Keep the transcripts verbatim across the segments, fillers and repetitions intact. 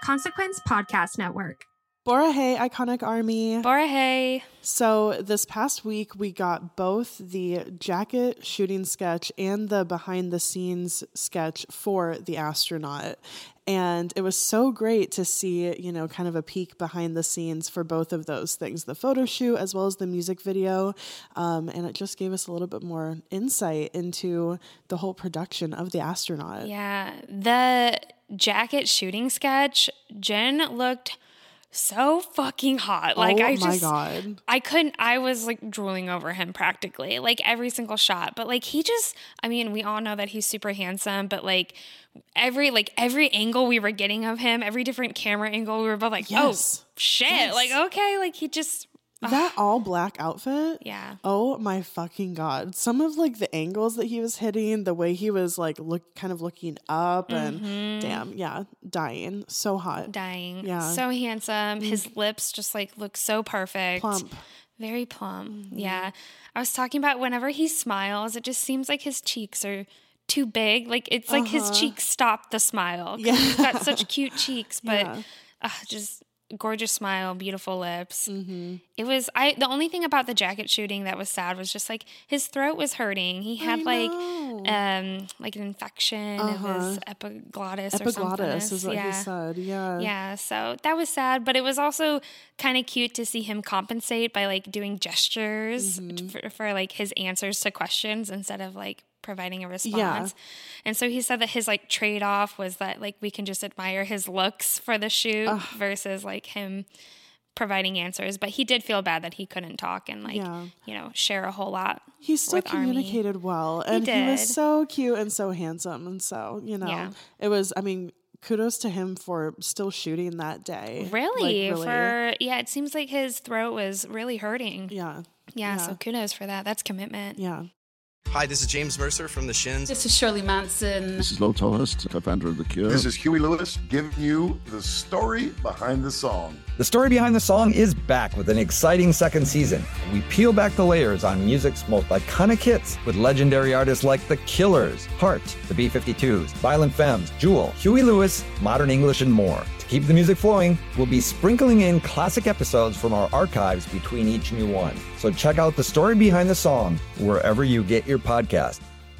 Consequence Podcast Network. Borahae, Iconic Army. Borahae. So this past week, we got both the jacket shooting sketch and the behind the scenes sketch for The Astronaut. And it was so great to see, you know, kind of a peek behind the scenes for both of those things, the photo shoot as well as the music video. Um, and it just gave us a little bit more insight into the whole production of The Astronaut. Yeah. The jacket shooting sketch, Jen looked so fucking hot. Like, oh I just, my God. I couldn't, I was like drooling over him practically, like every single shot. But like, he just, I mean, we all know that he's super handsome, but like every, like every angle we were getting of him, every different camera angle, we were both like, yes. oh shit. Yes. Like, okay. Like he just, that all black outfit. yeah. Oh my fucking God. Some of like the angles that he was hitting, the way he was like look kind of looking up and Mhm. damn, yeah, dying. So hot. Dying. Yeah. So handsome. His lips just like look so perfect. Plump. Very plump. Mm-hmm. Yeah. I was talking about whenever he smiles, it just seems like his cheeks are too big. Like it's like Uh-huh. his cheeks stop the smile. 'Cause Yeah. He's got such cute cheeks, but Yeah. uh, just gorgeous smile, beautiful lips. Mm-hmm. It was I the only thing about the jacket shooting that was sad was just like his throat was hurting. He had I like know. um like an infection Uh-huh. of his epiglottis or something. Epiglottis is what yeah. he said. Yeah. Yeah, so that was sad, but it was also kind of cute to see him compensate by like doing gestures Mm-hmm. for, for like his answers to questions instead of like providing a response. Yeah. And so he said that his like trade-off was that like we can just admire his looks for the shoot Ugh. versus like him providing answers, but he did feel bad that he couldn't talk and like Yeah. you know share a whole lot. He still with Army. communicated well. And he, was did. so cute and so handsome. And so, you know, Yeah. it was, I mean, kudos to him for still shooting that day. Really? Like, really. For yeah, it seems like his throat was really hurting. Yeah. Yeah, Yeah. so kudos for that. That's commitment. Yeah. Hi, this is James Mercer from The Shins. This is Shirley Manson. This is Lo Tolhurst, co-founder of The Cure. This is Huey Lewis giving you the story behind the song. The Story Behind the Song is back with an exciting second season. We peel back the layers on music's most iconic hits with legendary artists like The Killers, Heart, the B fifty-twos, Violent Femmes, Jewel, Huey Lewis, Modern English, and more. To keep the music flowing, we'll be sprinkling in classic episodes from our archives between each new one. So check out The Story Behind the Song wherever you get your podcast.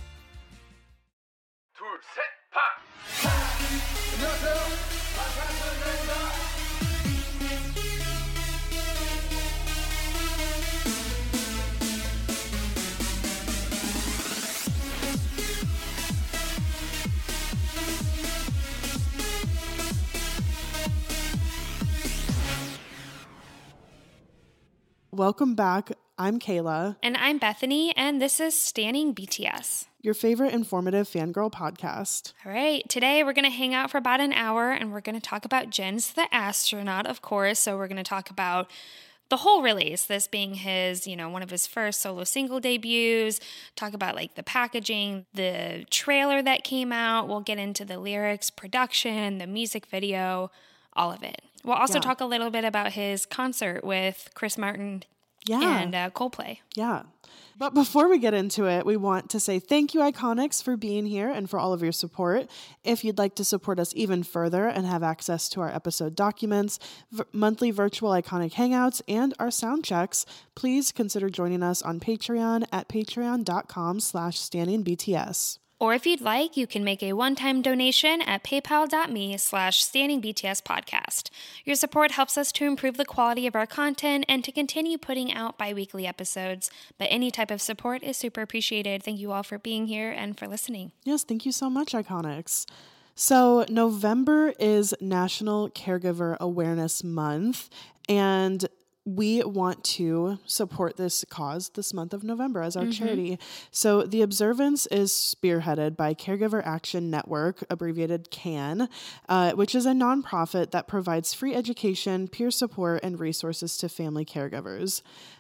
Welcome back. I'm Kayla, And I'm Bethany, and this is Standing B T S. your favorite informative fangirl podcast. All right, today we're going to hang out for about an hour, and we're going to talk about Jen's The Astronaut, of course. So we're going to talk about the whole release, this being his, you know, one of his first solo single debuts, talk about like the packaging, the trailer that came out. We'll get into the lyrics, production, the music video, all of it. We'll also Yeah. talk a little bit about his concert with Chris Martin Yeah. and uh, Coldplay. Yeah. But before we get into it, we want to say thank you, Iconics, for being here and for all of your support. If you'd like to support us even further and have access to our episode documents, v- monthly virtual Iconic Hangouts, and our sound checks, please consider joining us on Patreon at patreon.com slash standingbts. Or if you'd like, you can make a one-time donation at paypal.me slash standingbtspodcast. Your support helps us to improve the quality of our content and to continue putting out bi-weekly episodes. But any type of support is super appreciated. Thank you all for being here and for listening. Yes, thank you so much, Iconics. So November is National Caregiver Awareness Month, and we want to support this cause this month of November as our Mm-hmm. charity. So the observance is spearheaded by Caregiver Action Network, abbreviated CAN, uh, which is a nonprofit that provides free education, peer support, and resources to family caregivers.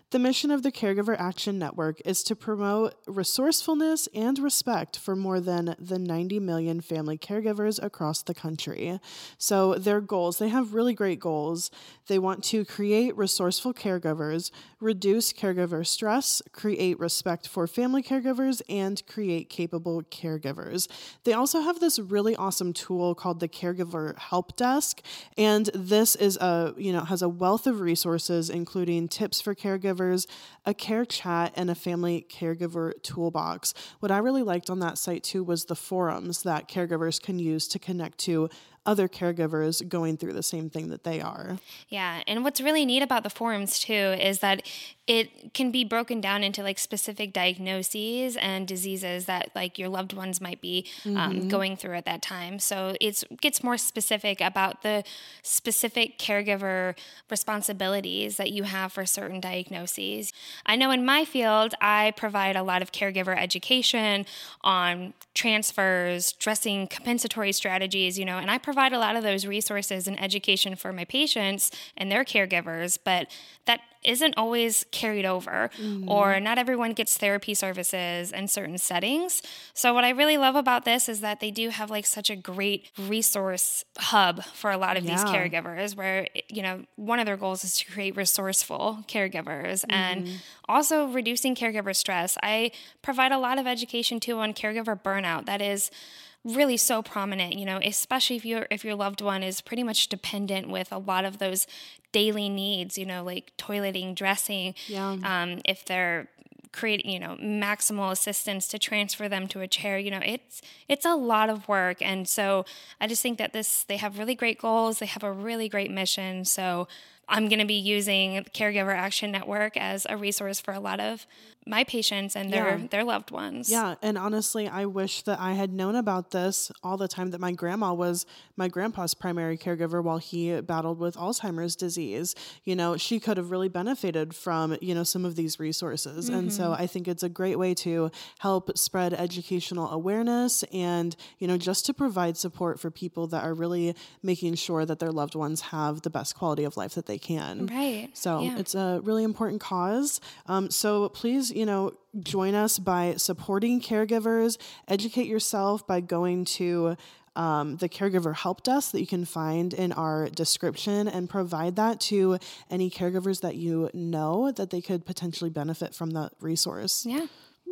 The mission of the Caregiver Action Network is to promote resourcefulness and respect for more than the ninety million family caregivers across the country. So their goals, they have really great goals. They want to create resourceful caregivers, reduce caregiver stress, create respect for family caregivers, and create capable caregivers. They also have this really awesome tool called the Caregiver Help Desk, and this is a, you know, has a wealth of resources, including tips for caregivers, a care chat, and a family caregiver toolbox. What I really liked on that site too was the forums that caregivers can use to connect to other caregivers going through the same thing that they are. Yeah, and what's really neat about the forums too is that it can be broken down into like specific diagnoses and diseases that like your loved ones might be um, mm-hmm. going through at that time. So it gets more specific about the specific caregiver responsibilities that you have for certain diagnoses. I know in my field, I provide a lot of caregiver education on transfers, dressing compensatory strategies, you know, and I provide a lot of those resources and education for my patients and their caregivers, but that isn't always carried over, mm-hmm. or not everyone gets therapy services in certain settings. So what I really love about this is that they do have like such a great resource hub for a lot of yeah. these caregivers where, you know, one of their goals is to create resourceful caregivers mm-hmm. and also reducing caregiver stress. I provide a lot of education too on caregiver burnout. That is really so prominent, you know, especially if your if your loved one is pretty much dependent with a lot of those daily needs, you know, like toileting, dressing, yeah. um, if they're creating, you know, maximal assistance to transfer them to a chair, you know, it's it's a lot of work. And so I just think that this, they have really great goals. They have a really great mission. So I'm going to be using Caregiver Action Network as a resource for a lot of my patients and their, yeah. their loved ones. Yeah. And honestly, I wish that I had known about this all the time that my grandma was my grandpa's primary caregiver while he battled with Alzheimer's disease. You know, she could have really benefited from, you know, some of these resources. Mm-hmm. And so I think it's a great way to help spread educational awareness and, you know, just to provide support for people that are really making sure that their loved ones have the best quality of life that they can. Right. So yeah. it's a really important cause. Um, so please, you know, join us by supporting caregivers, educate yourself by going to um, the Caregiver Help Desk that you can find in our description and provide that to any caregivers that you know that they could potentially benefit from that resource. Yeah.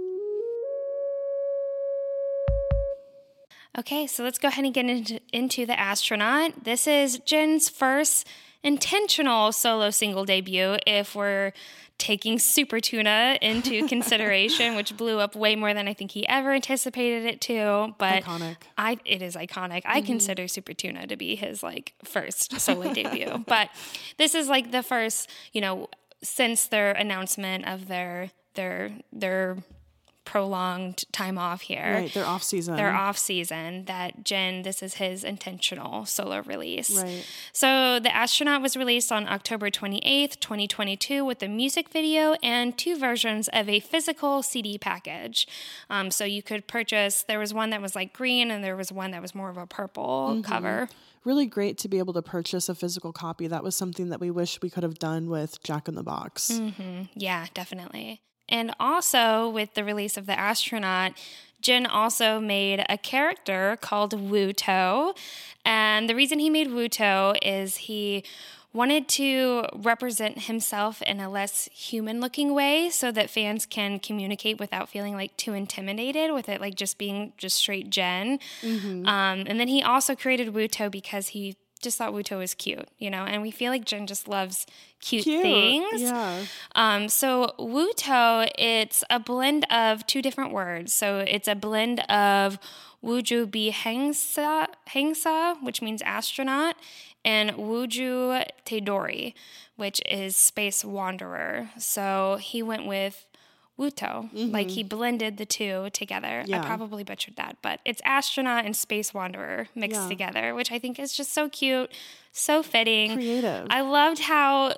Okay, so let's go ahead and get into, into The Astronaut. This is Jen's first intentional solo single debut if we're taking Super Tuna into consideration, which blew up way more than I think he ever anticipated it to. But iconic. I, it is iconic. I mm-hmm. consider Super Tuna to be his like first solo debut. But this is like the first, you know, since their announcement of their their their prolonged time off here. Right, they're off season. They're off season that Jen, this is his intentional solo release. Right. So The Astronaut was released on October twenty-eighth, twenty twenty-two with a music video and two versions of a physical C D package. Um, so you could purchase, there was one that was like green and there was one that was more of a purple mm-hmm. cover. Really great to be able to purchase a physical copy. That was something that we wish we could have done with Jack in the Box. Mm-hmm. Yeah, definitely. And also, with the release of The Astronaut, Jen also made a character called Wuto. And the reason he made Wuto is he wanted to represent himself in a less human-looking way so that fans can communicate without feeling like too intimidated with it, like just being just straight Jen. Mm-hmm. Um, and then he also created Wuto because he just thought Wuto was cute, you know, and we feel like Jen just loves cute, cute. things. Yeah. Um, so Wuto, it's a blend of two different words. So it's a blend of Wuju Bi Hengsa, Hengsa, which means astronaut, and Wuju Teodori, which is space wanderer. So he went with Wuto, mm-hmm. like he blended the two together. Yeah. I probably butchered that, but it's astronaut and space wanderer mixed yeah. together, which I think is just so cute, so fitting. Creative. I loved how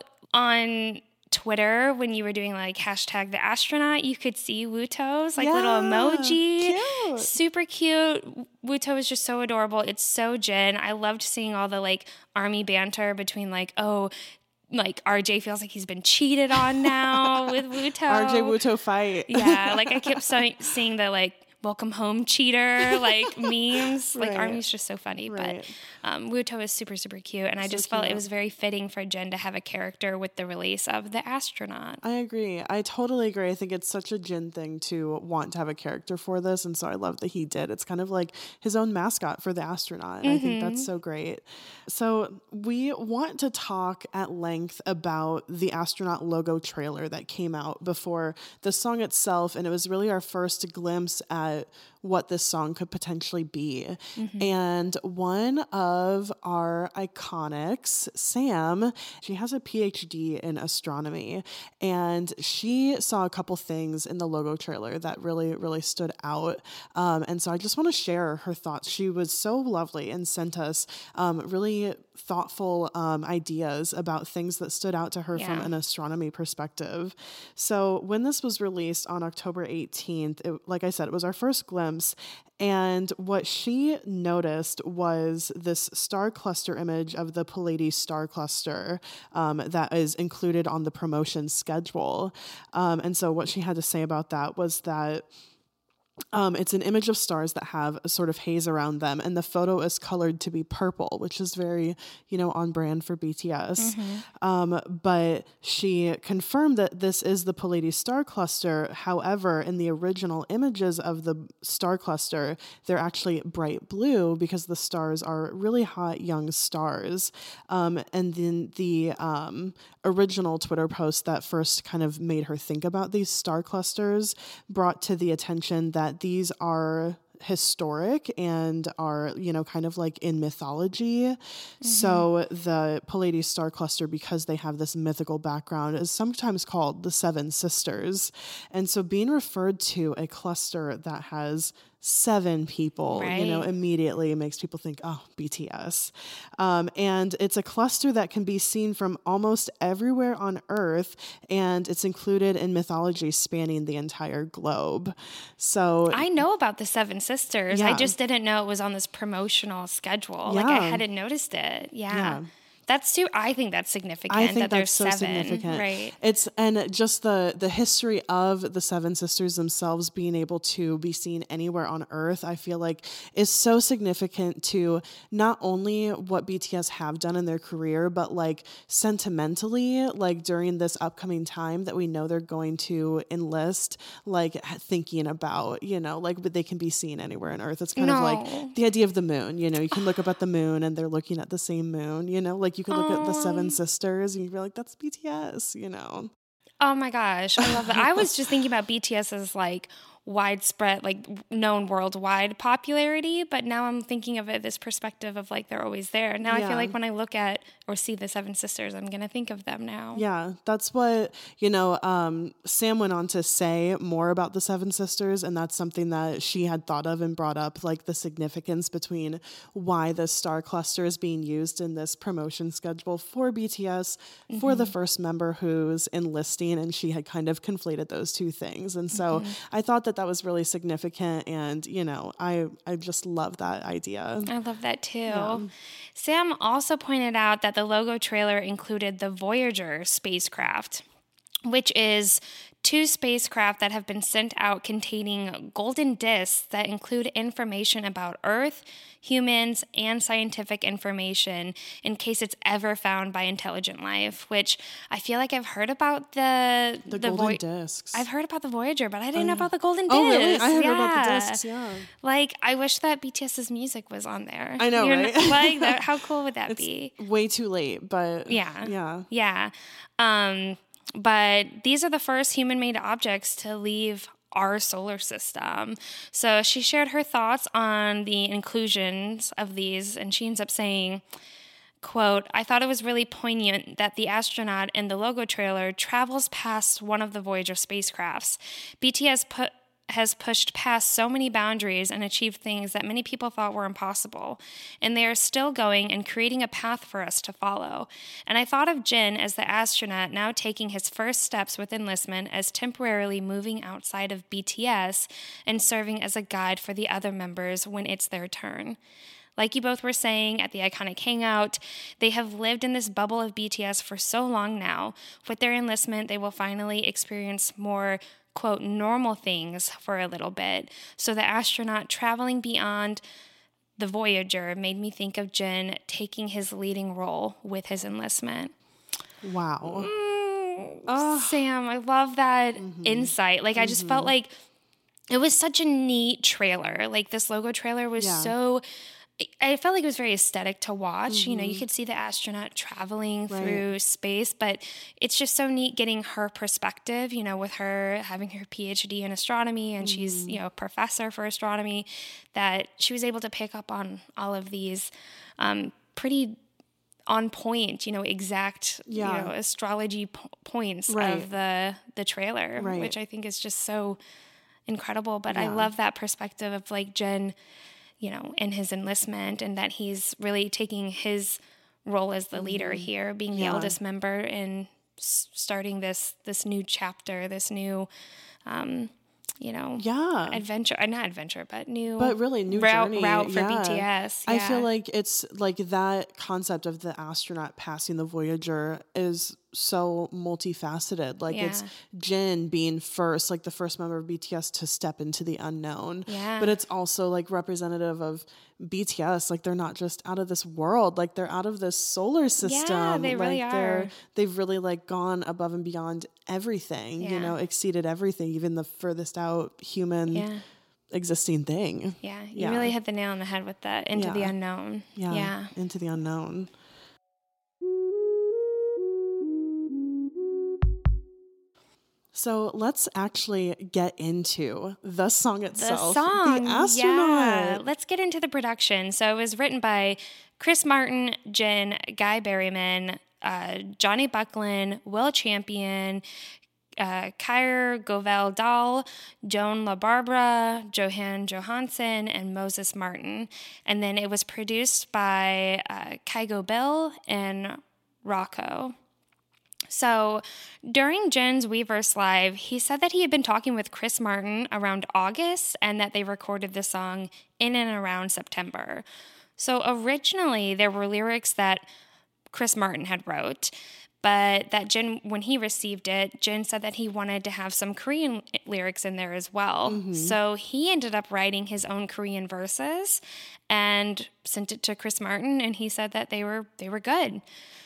on Twitter, when you were doing like hashtag the astronaut, you could see Wuto's like yeah, little emoji. Cute. Super cute. Wuto is just so adorable. It's so Jen. I loved seeing all the like army banter between like, oh, like R J feels like he's been cheated on now with Wuto. R J Wuto fight. Yeah, like I kept so- seeing the like welcome home cheater like memes. Like Right. Army's just so funny, Right. but um, Wuto is super super cute, and I So just felt cute. it was very fitting for Jin to have a character with the release of The Astronaut. I agree. I totally agree. I think it's such a Jin thing to want to have a character for this. And so I love that he did. It's kind of like his own mascot for the astronaut. And I think that's so great. So we want to talk at length about the astronaut logo trailer that came out before the song itself. And it was really our first glimpse at what this song could potentially be. Mm-hmm. And one of our iconics, Sam, she has a P H D in astronomy, and she saw a couple things in the logo trailer that really, really stood out. Um, and so I just want to share her thoughts. She was so lovely and sent us um, really thoughtful um, ideas about things that stood out to her Yeah. from an astronomy perspective. So when this was released on October eighteenth, it, like I said, it was our first glimpse. And what she noticed was this star cluster image of the Pleiades star cluster um, that is included on the promotion schedule. Um, and so what she had to say about that was that Um, it's an image of stars that have a sort of haze around them, and the photo is colored to be purple, which is very, you know, on brand for B T S. Mm-hmm. Um, but she confirmed that this is the Pleiades star cluster. However, in the original images of the star cluster, they're actually bright blue because the stars are really hot young stars. Um, and then the um, original Twitter post that first kind of made her think about these star clusters brought to the attention that these are historic and are, you know, kind of like in mythology. Mm-hmm. So the Pleiades star cluster, because they have this mythical background, is sometimes called the Seven Sisters. And so being referred to a cluster that has seven people, right. you know, immediately makes people think, oh, B T S. Um, and it's a cluster that can be seen from almost everywhere on Earth, and it's included in mythology spanning the entire globe. So I know about the Seven Sisters. Yeah. I just didn't know it was on this promotional schedule. Yeah. Like I hadn't noticed it. Yeah. Yeah. That's too, I think that's significant I think that that's there's so seven. significant. Right. It's and just the the history of the Seven Sisters themselves being able to be seen anywhere on Earth, I feel like is so significant to not only what B T S have done in their career, but like sentimentally, like during this upcoming time that we know they're going to enlist, like thinking about, you know, like they can be seen anywhere on Earth. It's kind No. of like the idea of the moon. You know, you can look up at the moon and they're looking at the same moon. You know, like you could look at the Seven Sisters and you'd be like, that's B T S, you know. Oh my gosh. I love that. I was just thinking about B T S as like widespread, like known worldwide popularity, but now I'm thinking of it this perspective of like they're always there. Now I Yeah. feel like when I look at or see the Seven Sisters, I'm gonna think of them now. Yeah, that's what, you know, um, Sam went on to say more about the Seven Sisters, and that's something that she had thought of and brought up, like the significance between why the star cluster is being used in this promotion schedule for B T S mm-hmm. for the first member who's enlisting, and she had kind of conflated those two things. And so mm-hmm. I thought that that was really significant, and, you know, I, I just love that idea. I love that too. Yeah. Sam also pointed out that the logo trailer included the Voyager spacecraft, which is two spacecraft that have been sent out containing golden discs that include information about Earth, humans, and scientific information in case it's ever found by intelligent life, which I feel like I've heard about the... The, the golden Voy- discs. I've heard about the Voyager, but I didn't know about the golden discs. Oh, really? I heard yeah. about the discs, yeah. Like, I wish that BTS's music was on there. I know, You're right? n- like, that, how cool would that it's be? way too late, but Yeah. yeah. Yeah. Um, but these are the first human-made objects to leave our solar system. So she shared her thoughts on the inclusions of these, and she ends up saying, quote, I thought it was really poignant that the astronaut in the logo trailer travels past one of the Voyager spacecrafts. B T S put has pushed past so many boundaries and achieved things that many people thought were impossible. And they are still going and creating a path for us to follow. And I thought of Jin as the astronaut now taking his first steps with enlistment as temporarily moving outside of B T S and serving as a guide for the other members when it's their turn. Like you both were saying at the Iconic Hangout, they have lived in this bubble of B T S for so long now. With their enlistment, they will finally experience more, quote, normal things for a little bit. So the astronaut traveling beyond the Voyager made me think of Jin taking his leading role with his enlistment. Wow. Mm, oh. Sam, I love that mm-hmm. insight. Like, mm-hmm. I just felt like it was such a neat trailer. Like, this logo trailer was yeah. so... I felt like it was very aesthetic to watch. Mm-hmm. You know, you could see the astronaut traveling right. through space, but it's just so neat getting her perspective, you know, with her having her P H D in astronomy and mm-hmm. she's, you know, a professor for astronomy, that she was able to pick up on all of these um, pretty on point, you know, exact, yeah. you know, astrology po- points right. of the, the trailer, right. which I think is just so incredible. But yeah. I love that perspective of like Jin, you know, in his enlistment, and that he's really taking his role as the leader mm-hmm. here, being the yeah. eldest member and s- starting this this new chapter, this new, um, you know, yeah, adventure, uh, not adventure, but new, but really new route, journey. route for yeah. B T S. Yeah. Yeah. I feel like it's like that concept of the astronaut passing the Voyager is so multifaceted. Like yeah. it's Jin being first, like the first member of B T S to step into the unknown. Yeah. But it's also like representative of B T S. Like they're not just out of this world. Like they're out of this solar system. Yeah, they like really are. They're, they've really like gone above and beyond everything, yeah. you know, exceeded everything, even the furthest out human yeah. existing thing. Yeah. You yeah. really hit the nail on the head with that. Into yeah. the unknown. Yeah. yeah. Into the unknown. So let's actually get into the song itself. The song, The Astronaut. Yeah. Let's get into the production. So it was written by Chris Martin, Jin, Guy Berryman, uh, Johnny Buckland, Will Champion, uh, Kyra Govell Dahl, Joan LaBarbera, Johan Johansson, and Moses Martin. And then it was produced by uh, Kygo Bill and Rocco. So during Jin's Weverse Live, he said that he had been talking with Chris Martin around August and that they recorded the song in and around September. So originally there were lyrics that Chris Martin had wrote, but that Jin, when he received it, Jin said that he wanted to have some Korean lyrics in there as well. Mm-hmm. So he ended up writing his own Korean verses and sent it to Chris Martin, and he said that they were they were good.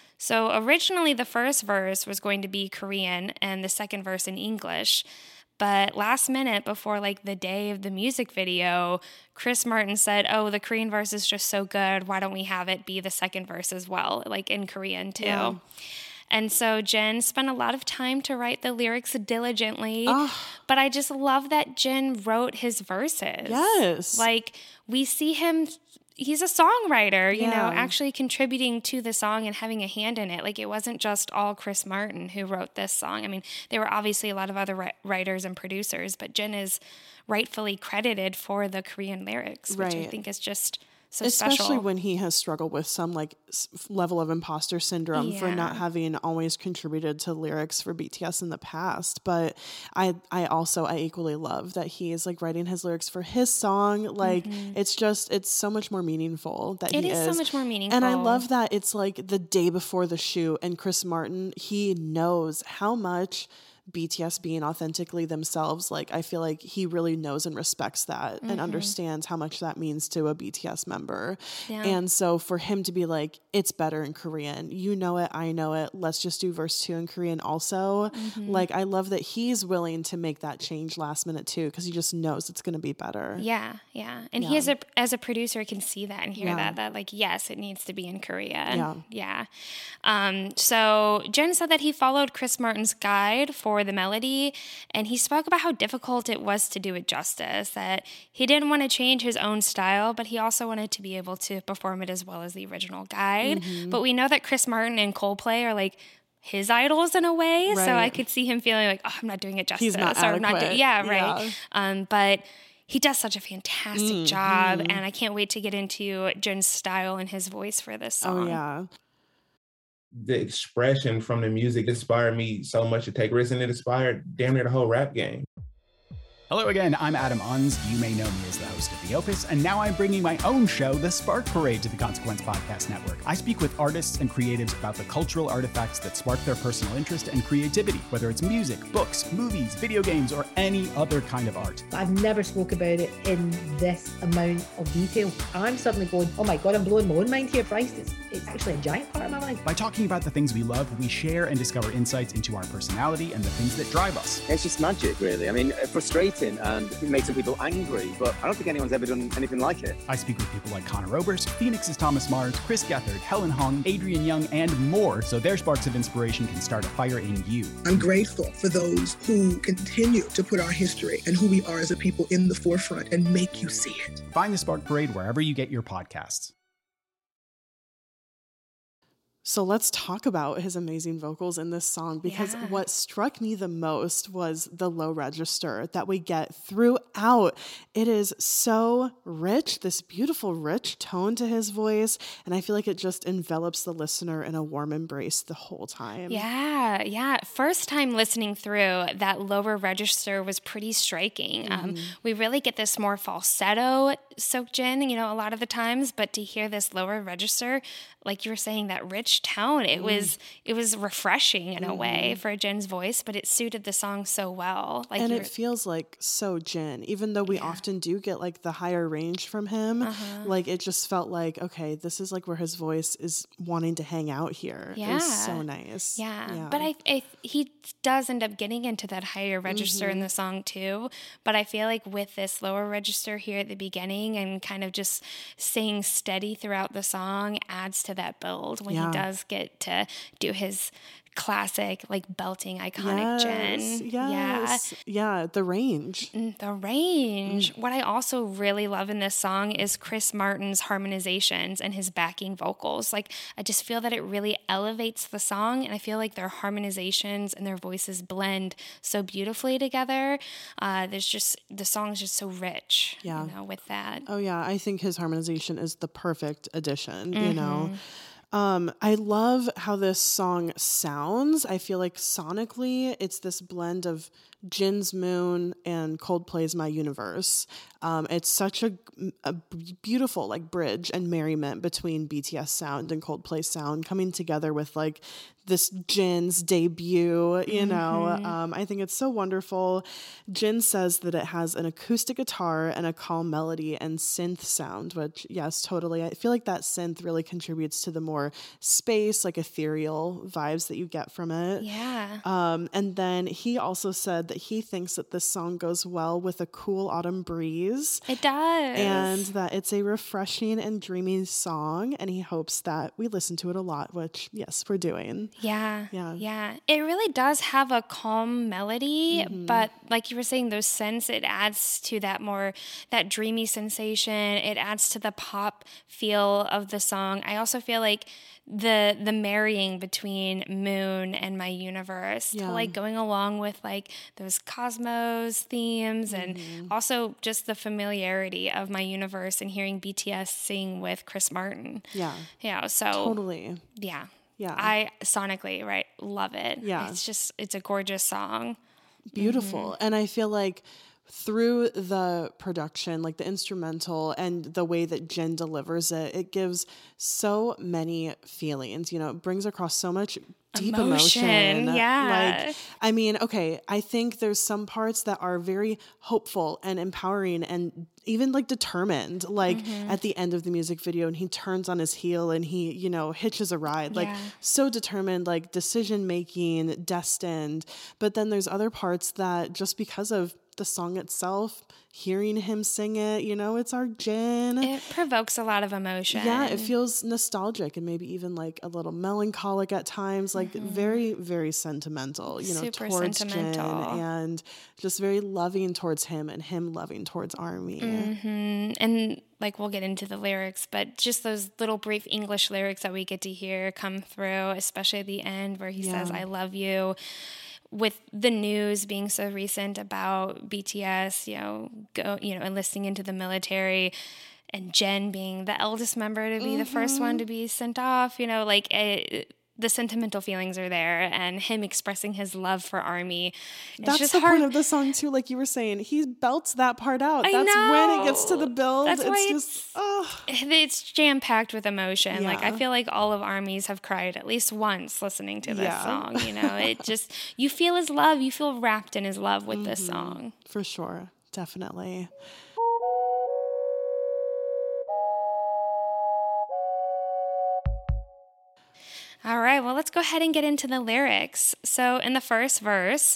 So originally the first verse was going to be Korean and the second verse in English. But last minute, before like the day of the music video, Chris Martin said, oh, the Korean verse is just so good. Why don't we have it be the second verse as well, like in Korean too? Yeah. And so Jin spent a lot of time to write the lyrics diligently. Oh. But I just love that Jin wrote his verses. Yes. Like we see him... He's a songwriter, you yeah. know, actually contributing to the song and having a hand in it. Like, it wasn't just all Chris Martin who wrote this song. I mean, there were obviously a lot of other ri- writers and producers, but Jin is rightfully credited for the Korean lyrics, which right. I think is just so Especially special. when he has struggled with some like s- level of imposter syndrome yeah. for not having always contributed to lyrics for B T S in the past. But I, I also, I equally love that he is like writing his lyrics for his song. Like mm-hmm. it's just, it's so much more meaningful that it he is. is. so much more meaningful. And I love that it's like the day before the shoot and Chris Martin, he knows how much B T S being authentically themselves, like I feel like he really knows and respects that mm-hmm. and understands how much that means to a B T S member. Yeah. And so for him to be like, it's better in Korean, you know it, I know it, let's just do verse two in Korean also. Mm-hmm. Like I love that he's willing to make that change last minute too, because he just knows it's going to be better. Yeah, yeah. And yeah. he as a as a producer can see that and hear yeah. that, that like, yes, it needs to be in Korea. Yeah. Yeah. Um, so Jin said that he followed Chris Martin's guide for the melody, and he spoke about how difficult it was to do it justice, that he didn't want to change his own style, but he also wanted to be able to perform it as well as the original guide. Mm-hmm. But we know that Chris Martin and Coldplay are like his idols in a way, right. so I could see him feeling like, oh, I'm not doing it justice. He's not or I'm adequate. not do- yeah, right. Yeah. Um, but he does such a fantastic mm-hmm. job, and I can't wait to get into Jin's style and his voice for this song. Oh, yeah. The expression from the music inspired me so much to take risks, and it inspired damn near the whole rap game. Hello again, I'm Adam Unz. You may know me as the host of The Opus, and now I'm bringing my own show, The Spark Parade, to the Consequence Podcast Network. I speak with artists and creatives about the cultural artifacts that spark their personal interest and creativity, whether it's music, books, movies, video games, or any other kind of art. I've never spoke about it in this amount of detail. I'm suddenly going, oh my God, I'm blowing my own mind here. Christ, it's, it's actually a giant part of my life. By talking about the things we love, we share and discover insights into our personality and the things that drive us. It's just magic, really. I mean, frustrating and it makes some people angry, but I don't think anyone's ever done anything like it. I speak with people like Connor Oberst, Phoenix's Thomas Mars, Chris Gethard, Helen Hong, Adrian Young, and more, so their sparks of inspiration can start a fire in you. I'm grateful for those who continue to put our history and who we are as a people in the forefront and make you see it. Find The Spark Parade wherever you get your podcasts. So let's talk about his amazing vocals in this song, because Yeah. what struck me the most was the low register that we get throughout. It is so rich, this beautiful, rich tone to his voice, and I feel like it just envelops the listener in a warm embrace the whole time. Yeah, yeah. First time listening through, that lower register was pretty striking. Mm-hmm. Um, we really get this more falsetto soaked in, you know, a lot of the times, but to hear this lower register, like you were saying, that rich tone, it mm. was it was refreshing in mm-hmm. a way for Jin's voice, but it suited the song so well. Like, and it feels like so Jin, even though we yeah. often do get like the higher range from him. Uh-huh. Like it just felt like, okay, this is like where his voice is wanting to hang out here. Yeah, it's so nice. Yeah, yeah. But I, I he does end up getting into that higher register mm-hmm. in the song too. But I feel like with this lower register here at the beginning and kind of just staying steady throughout the song adds to that build when yeah. he does get to do his classic, like belting, iconic yes, Jin. Yes. Yeah. Yeah. The range. The range. Mm. What I also really love in this song is Chris Martin's harmonizations and his backing vocals. Like, I just feel that it really elevates the song, and I feel like their harmonizations and their voices blend so beautifully together. Uh, there's just, the song is just so rich, yeah. you know, with that. Oh, yeah. I think his harmonization is the perfect addition, mm-hmm. you know. Um, I love how this song sounds. I feel like sonically, it's this blend of Jin's Moon and Coldplay's My Universe. Um, it's such a, a beautiful like bridge and merriment between B T S sound and Coldplay sound coming together with like this Jin's debut, you mm-hmm. know. Um, I think it's so wonderful. Jin says that it has an acoustic guitar and a calm melody and synth sound, which yes, totally. I feel like that synth really contributes to the more space, like ethereal vibes that you get from it. Yeah. Um, and then he also said that he thinks that this song goes well with a cool autumn breeze. It does. And that it's a refreshing and dreamy song, and he hopes that we listen to it a lot, which yes, we're doing. Yeah. Yeah. Yeah. It really does have a calm melody, mm-hmm. but like you were saying, those synths, it adds to that more, that dreamy sensation. It adds to the pop feel of the song. I also feel like the the marrying between Moon and My Universe, yeah. to like going along with like those Cosmos themes, mm-hmm. and also just the familiarity of My Universe and hearing B T S sing with Chris Martin. Yeah. Yeah. So totally. Yeah. Yeah. I sonically, right, love it. Yeah. It's just, it's a gorgeous song. Beautiful. Mm-hmm. And I feel like through the production, like the instrumental and the way that Jin delivers it, it gives so many feelings, you know, it brings across so much deep emotion. emotion. Yeah. Like, I mean, okay, I think there's some parts that are very hopeful and empowering and even like determined, like mm-hmm. at the end of the music video, and he turns on his heel and he, you know, hitches a ride, like yeah. so determined, like decision making, destined. But then there's other parts that just because of the song itself, hearing him sing it, you know, it's our Jin. It provokes a lot of emotion. Yeah, it feels nostalgic and maybe even like a little melancholic at times, like mm-hmm. very, very sentimental, you know, Super towards sentimental. Jin, and just very loving towards him and him loving towards Army. Mm-hmm. And like we'll get into the lyrics, but just those little brief English lyrics that we get to hear come through, especially at the end where he yeah. says, I love you. With the news being so recent about B T S, you know, go, you know, enlisting into the military, and Jin being the eldest member to be mm-hmm. the first one to be sent off, you know, like it, the sentimental feelings are there, and him expressing his love for ARMY. It's That's just the hard. point of the song too, like you were saying. He belts that part out. I That's know. when it gets to the build. That's it's why just it's, oh. it's jam-packed with emotion. Like, I Yeah. feel like all of ARMYs have cried at least once listening to this Yeah. song. You know, it just, you feel his love. You feel wrapped in his love with this Mhm. song. For sure. Definitely. All right, well, let's go ahead and get into the lyrics. So in the first verse,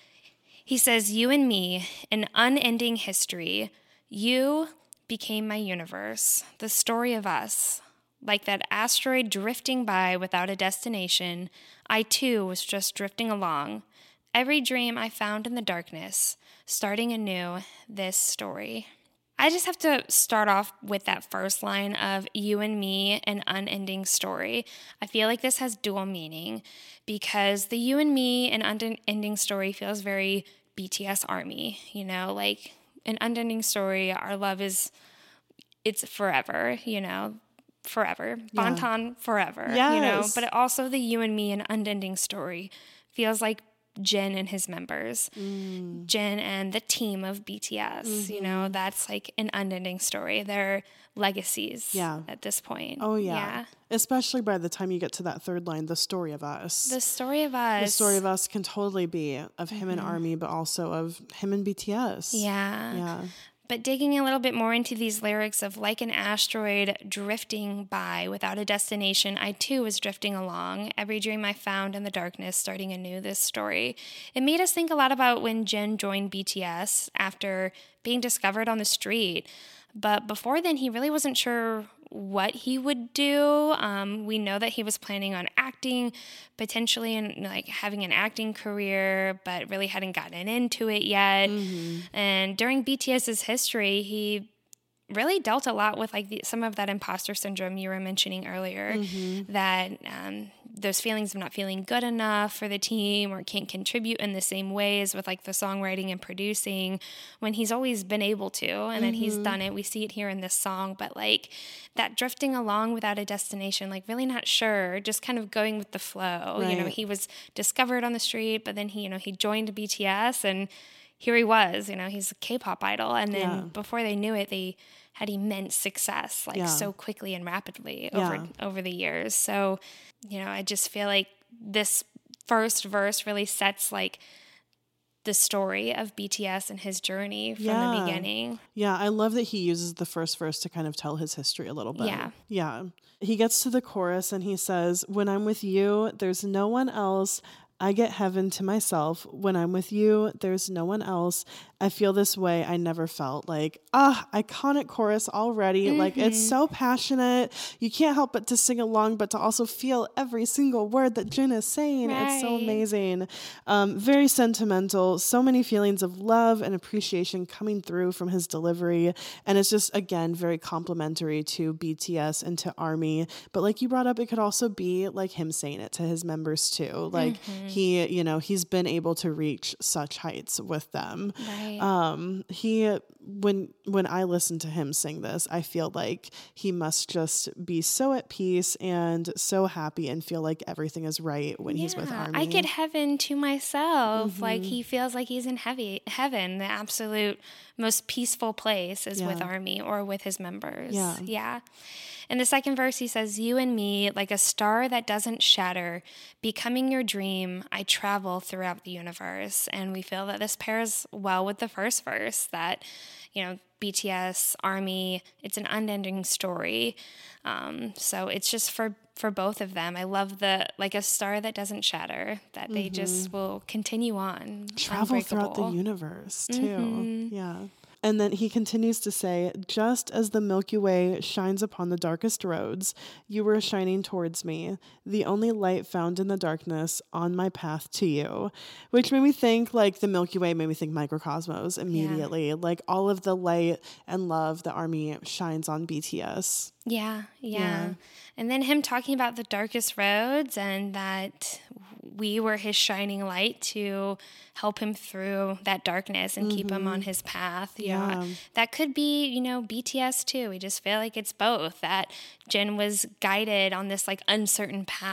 he says, "You and me, an unending history. You became my universe, the story of us. Like that asteroid drifting by without a destination, I too was just drifting along. Every dream I found in the darkness, starting anew this story." I just have to start off with that first line of "you and me, an unending story." I feel like this has dual meaning because the "you and me, an unending story" feels very B T S ARMY, you know, like an unending story. Our love is, it's forever, you know, forever. Yeah. Bonton forever, you know, Yes. but also the "you and me, an unending story" feels like Jin and his members, Mm. Jin and the team of B T S, Mm-hmm. you know, that's like an unending story. They're legacies Yeah. at this point. Oh, yeah. Yeah. Especially by the time you get to that third line, the story of us. The story of us. The story of us can totally be of him and Mhm. ARMY, but also of him and B T S. Yeah. Yeah. But digging a little bit more into these lyrics of like an asteroid drifting by without a destination, I too was drifting along. Every dream I found in the darkness, starting anew this story. It made us think a lot about when Jin joined B T S after being discovered on the street. But before then, he really wasn't sure what he would do. Um, we know that he was planning on acting, potentially, and like having an acting career, but really hadn't gotten into it yet. Mm-hmm. And during BTS's history, he really dealt a lot with like the, some of that imposter syndrome you were mentioning earlier, Mm-hmm. that um, those feelings of not feeling good enough for the team or can't contribute in the same ways with like the songwriting and producing when he's always been able to, and then he's Mm-hmm. done it. We see it here in this song, but like that drifting along without a destination, like really not sure, just kind of going with the flow. You know, Right. he was discovered on the street, but then he, you know, he joined B T S and here he was, you know, he's a K-pop idol. And then Yeah. before they knew it, they had immense success, like Yeah. so quickly and rapidly Yeah. over over the years. So, you know, I just feel like this first verse really sets like the story of B T S and his journey from Yeah. the beginning. Yeah, I love that he uses the first verse to kind of tell his history a little bit. Yeah. Yeah. He gets to the chorus and he says, "When I'm with you, there's no one else. I get heaven to myself. When I'm with you, there's no one else. I feel this way I never felt." Like, ah, iconic chorus already. Mm-hmm. Like, it's so passionate. You can't help but to sing along, but to also feel every single word that Jin is saying. Right. It's so amazing. Um, very sentimental. So many feelings of love and appreciation coming through from his delivery. And it's just, again, very complimentary to B T S and to ARMY. But like you brought up, it could also be like him saying it to his members too. Like, mm-hmm. he, you know, he's been able to reach such heights with them. Right. Um, he, when, when I listen to him sing this, I feel like he must just be so at peace and so happy and feel like everything is right when yeah, he's with ARMY. I get heaven to myself. Mm-hmm. Like he feels like he's in heavy heaven, the absolute most peaceful place is Yeah. with ARMY or with his members. Yeah. Yeah. In the second verse, he says, "You and me, like a star that doesn't shatter, becoming your dream, I travel throughout the universe." And we feel that this pairs well with the first verse, that, you know, B T S, ARMY, it's an unending story. Um, so it's just for, for both of them. I love the, like a star that doesn't shatter, that mm-hmm. they just will continue on. Travel throughout the universe, too. Mm-hmm. Yeah. And then he continues to say, "Just as the Milky Way shines upon the darkest roads, you were shining towards me, the only light found in the darkness on my path to you." Which made me think, like, the Milky Way made me think microcosmos immediately. Yeah. Like, all of the light and love that ARMY shines on B T S. Yeah, yeah, Yeah. And then him talking about the darkest roads and that we were his shining light to help him through that darkness and mm-hmm. keep him on his path. You yeah. know, that could be, you know, B T S too. We just feel like it's both, that Jin was guided on this like uncertain path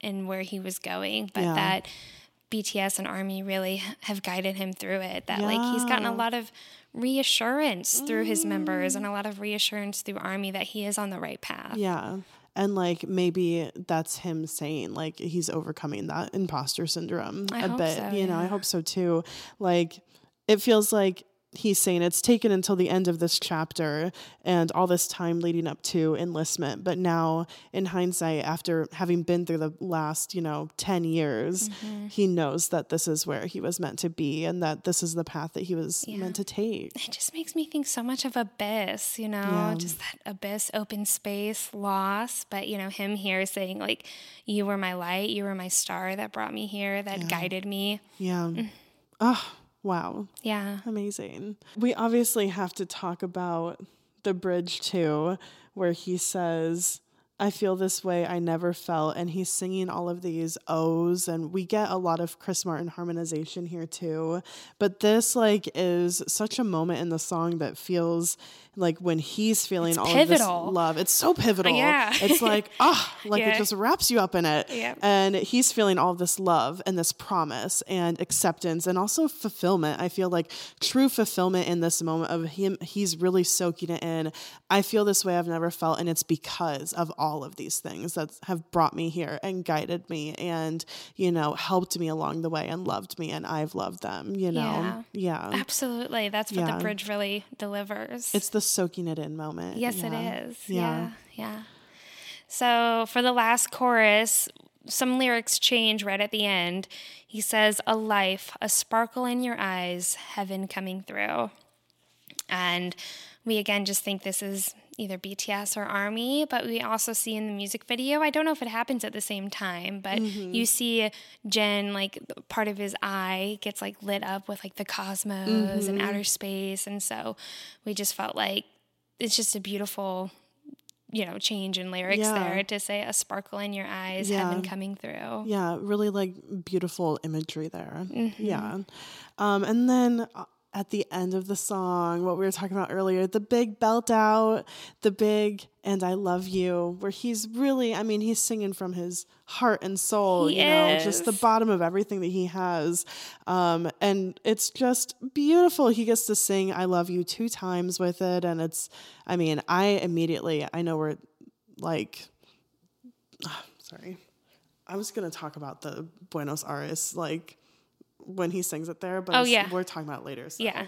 in where he was going, but Yeah. that B T S and ARMY really have guided him through it. That like he's gotten a Yeah. lot of reassurance through his members and a lot of reassurance through ARMY that he is on the right path. Yeah. And like maybe that's him saying like he's overcoming that imposter syndrome I a hope bit. so, you know, I yeah. hope so too. Like it feels like he's saying it's taken until the end of this chapter and all this time leading up to enlistment. But now in hindsight, after having been through the last, you know, ten years, Mhm. he knows that this is where he was meant to be and that this is the path that he was Yeah. meant to take. It just makes me think so much of Abyss, you know, Yeah. just that Abyss, open space, loss. But, you know, him here saying, like, you were my light, you were my star that brought me here, that Yeah. guided me. Yeah. Mm. Oh, wow. Yeah. Amazing. We obviously have to talk about the bridge too, where he says, I feel this way I never felt. And he's singing all of these O's, and we get a lot of Chris Martin harmonization here too. But this like is such a moment in the song that feels like when he's feeling It's all pivotal. of this love. It's so pivotal. Yeah. It's like, ah, like Yeah. it just wraps you up in it. Yeah. And he's feeling all of this love and this promise and acceptance and also fulfillment. I feel like true fulfillment in this moment of him, he's really soaking it in. I feel this way I've never felt, and it's because of all of these things that have brought me here and guided me and, you know, helped me along the way and loved me, and I've loved them, you know? Yeah. Absolutely. That's what Yeah. the bridge really delivers. It's the soaking it in moment. Yes, Yeah. it is. Yeah. Yeah. Yeah. So for the last chorus, some lyrics change right at the end. He says, a life, a sparkle in your eyes, heaven coming through. And we again just think this is either B T S or ARMY, but we also see in the music video, I don't know if it happens at the same time, but Mhm. you see Jin, like part of his eye gets like lit up with like the cosmos and Mhm. outer space. And so we just felt like it's just a beautiful, you know, change in lyrics Yeah. there to say a sparkle in your eyes, Yeah. heaven coming through. Yeah, really like beautiful imagery there. Mhm. Yeah. Um, and then uh, at the end of the song, what we were talking about earlier, the big belt out, the big and I love you, where he's really, I mean, he's singing from his heart and soul, He you know, just the is. bottom of everything that he has. Um, and it's just beautiful. He gets to sing I love you two times with it. And it's, I mean, I immediately, I know we're like, sorry. I was going to talk about the Buenos Aires, like when he sings it there, but Oh, it's- yeah. we're talking about it later. So. Yeah.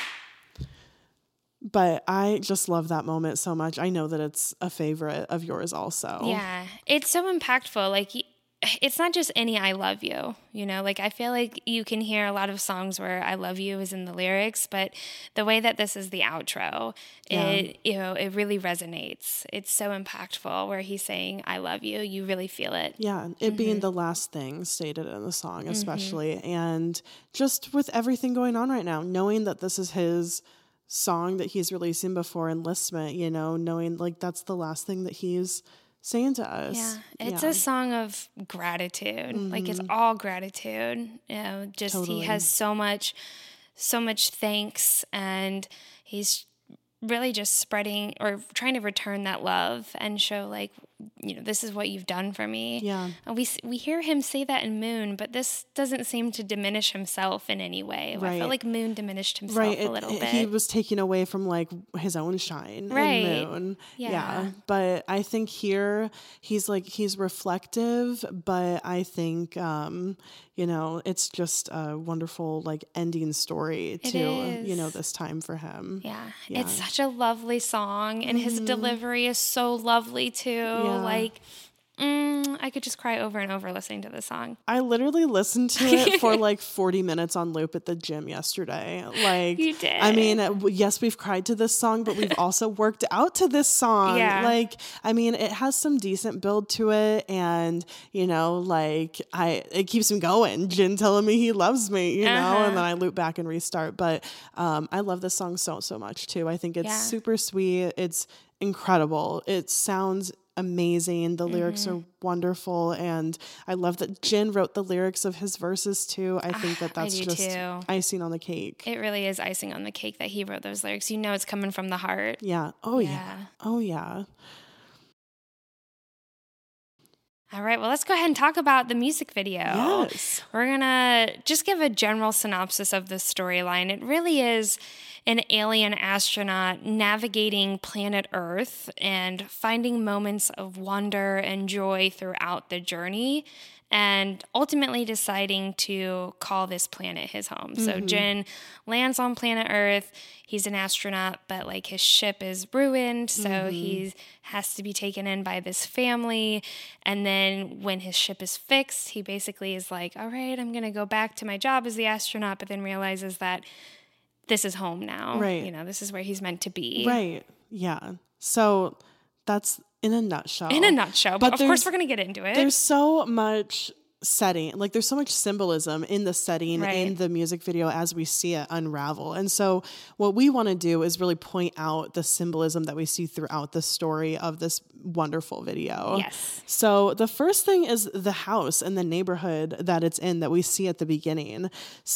But I just love that moment so much. I know that it's a favorite of yours also. Yeah, it's so impactful. Like, y- it's not just any I love you, you know? Like, I feel like you can hear a lot of songs where I love you is in the lyrics, but the way that this is the outro, Yeah. it, you know, it really resonates. It's so impactful where he's saying, I love you. You really feel it. Yeah, it Mm-hmm. being the last thing stated in the song, especially. And just with everything going on right now, knowing that this is his song that he's releasing before enlistment, you know, knowing like that's the last thing that he's saying to us. Yeah, it's Yeah. a song of gratitude. Like, it's Mhm. all gratitude. You know, just Totally. he has so much, so much thanks, and he's really just spreading or trying to return that love and show, like, you know, this is what you've done for me. Yeah. And we s- we hear him say that in Moon, but this doesn't seem to diminish himself in any way. I Right. felt like Moon diminished himself Right, a it- little it- bit. he was taking away from like his own shine Right. in Moon. Yeah. But I think here he's like he's reflective, but I think um, you know, it's just a wonderful like ending story It to you know is. this time for him. Yeah, Yeah. it's such a lovely song, and his Mhm. delivery is so lovely too. Yeah. Like, mm, I could just cry over and over listening to this song. I literally listened to it for like forty minutes on loop at the gym yesterday. Like, You did. I mean, uh, w- yes, we've cried to this song, but we've also worked out to this song. Yeah. Like, I mean, it has some decent build to it, and you know, like, I it keeps me going. Jin telling me he loves me, you know, Uh-huh. and then I loop back and restart. But um, I love this song so so much too. I think it's Yeah. super sweet. It's incredible. It sounds amazing. The lyrics Mm-hmm. are wonderful, and I love that Jin wrote the lyrics of his verses too. I think that Ah, I that's do just too. icing on the cake. It really is icing on the cake that he wrote those lyrics. You know, it's coming from the heart. Yeah. Oh yeah. Yeah. Oh yeah. All right, well, let's go ahead and talk about the music video. Yes. We're going to just give a general synopsis of the storyline. It really is an alien astronaut navigating planet Earth and finding moments of wonder and joy throughout the journey, and ultimately deciding to call this planet his home. Mm-hmm. So Jin lands on planet Earth. He's an astronaut, but like his ship is ruined, so mm-hmm. he has to be taken in by this family. And then when his ship is fixed, he basically is like, all right, I'm going to go back to my job as the astronaut, but then realizes that this is home now. Right. You know, this is where he's meant to be. Right. Yeah. So that's in a nutshell. In a nutshell. But, but of course, we're going to get into it. There's so much setting, like there's so much symbolism in the setting, right. in the music video as we see it unravel. And so what we want to do is really point out the symbolism that we see throughout the story of this wonderful video. Yes. So the first thing is the house and the neighborhood that it's in that we see at the beginning.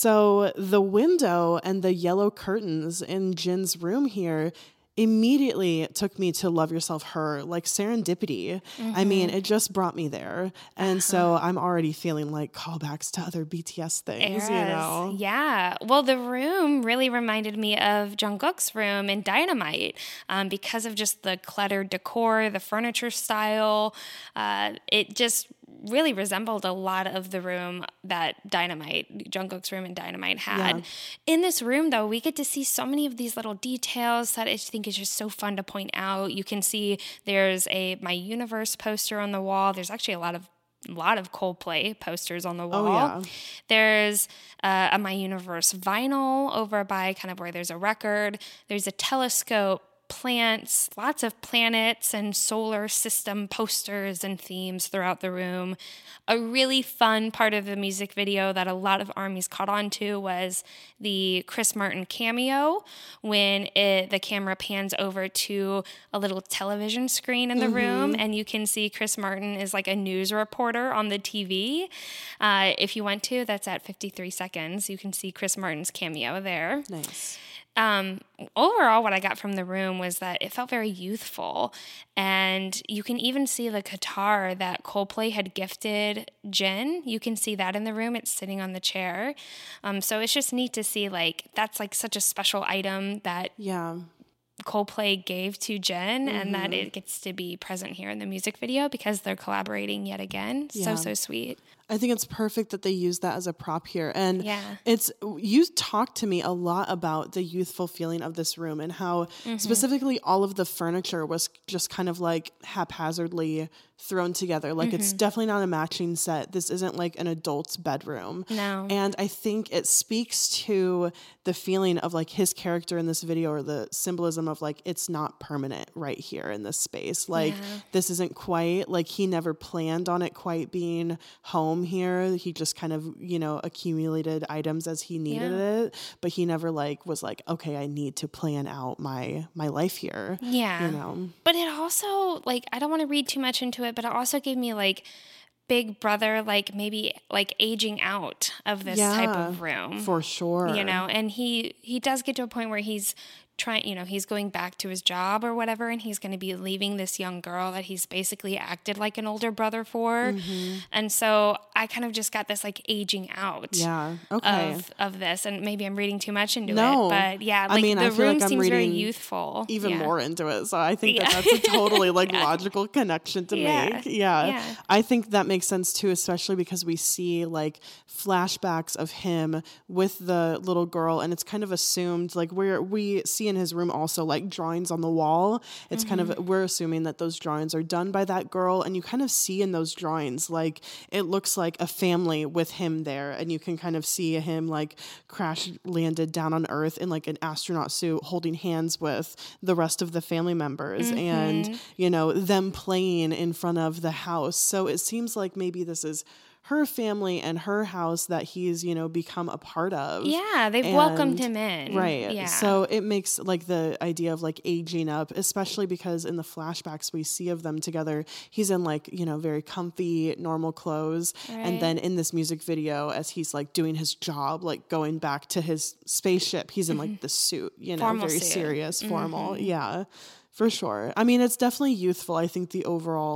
So the window and the yellow curtains in Jin's room here immediately took me to Love Yourself Her, like serendipity. Mm-hmm. I mean, it just brought me there. And uh-huh. so I'm already feeling like callbacks to other B T S things, Eras. you know? Yeah. Well, the room really reminded me of Jungkook's room in Dynamite um, because of just the cluttered decor, the furniture style. Uh, it just really resembled a lot of the room that Dynamite, Jungkook's room in Dynamite had. Yeah. In this room, though, we get to see so many of these little details that I think is just so fun to point out. You can see there's a My Universe poster on the wall. There's actually a lot of a lot of Coldplay posters on the wall. Oh, yeah. There's uh, a My Universe vinyl over by kind of where there's a record. There's a telescope, plants, lots of planets and solar system posters and themes throughout the room. A really fun part of the music video that a lot of ARMYs caught on to was the Chris Martin cameo when it, the camera pans over to a little television screen in the mm-hmm. room and you can see Chris Martin is like a news reporter on the T V. Uh, if you went to, that's at fifty-three seconds. You can see Chris Martin's cameo there. Nice. Um, overall, what I got from the room was that it felt very youthful, and you can even see the guitar that Coldplay had gifted Jin. You can see that in the room. It's sitting on the chair. Um, so it's just neat to see, like, that's like such a special item that yeah. Coldplay gave to Jin, mm-hmm. and that it gets to be present here in the music video because they're collaborating yet again. Yeah. So, so sweet. I think it's perfect that they use that as a prop here. And yeah. it's, you talked to me a lot about the youthful feeling of this room and how mm-hmm. specifically all of the furniture was just kind of like haphazardly thrown together. Like mm-hmm. it's definitely not a matching set. This isn't like an adult's bedroom. No. And I think it speaks to the feeling of like his character in this video, or the symbolism of like, it's not permanent right here in this space. Like yeah. this isn't quite, like he never planned on it quite being home here. He just kind of, you know, accumulated items as he needed yeah. it, but he never like was like, okay, I need to plan out my my life here. Yeah. You know. But it also, like, I don't want to read too much into it, but it also gave me like Big Brother, like maybe like aging out of this yeah, type of room. For sure. You know, and he he does get to a point where he's trying, you know, he's going back to his job or whatever, and he's going to be leaving this young girl that he's basically acted like an older brother for. Mm-hmm. And so I kind of just got this like aging out yeah. okay. of, of this. And maybe I'm reading too much into no. it, but yeah, like I mean, the I feel room like seems very youthful. Even yeah. more into it. So I think yeah. that that's a totally like yeah. logical connection to yeah. make. Yeah. yeah. I think that makes sense too, especially because we see like flashbacks of him with the little girl, and it's kind of assumed like where we see in his room also like drawings on the wall. It's mm-hmm. kind of, we're assuming that those drawings are done by that girl, and you kind of see in those drawings like it looks like a family with him there, and you can kind of see him like crash landed down on Earth in like an astronaut suit holding hands with the rest of the family members mm-hmm. and, you know, them playing in front of the house. So it seems like maybe this is her family and her house that he's, you know, become a part of. Yeah, they've and, welcomed him in. Right. Yeah. So it makes like the idea of like aging up, especially because in the flashbacks we see of them together, he's in like, you know, very comfy, normal clothes. Right. And then in this music video, as he's like doing his job, like going back to his spaceship, he's in like the suit, you know, formal very suit. serious, formal. Mm-hmm. Yeah, for sure. I mean, it's definitely youthful. I think the overall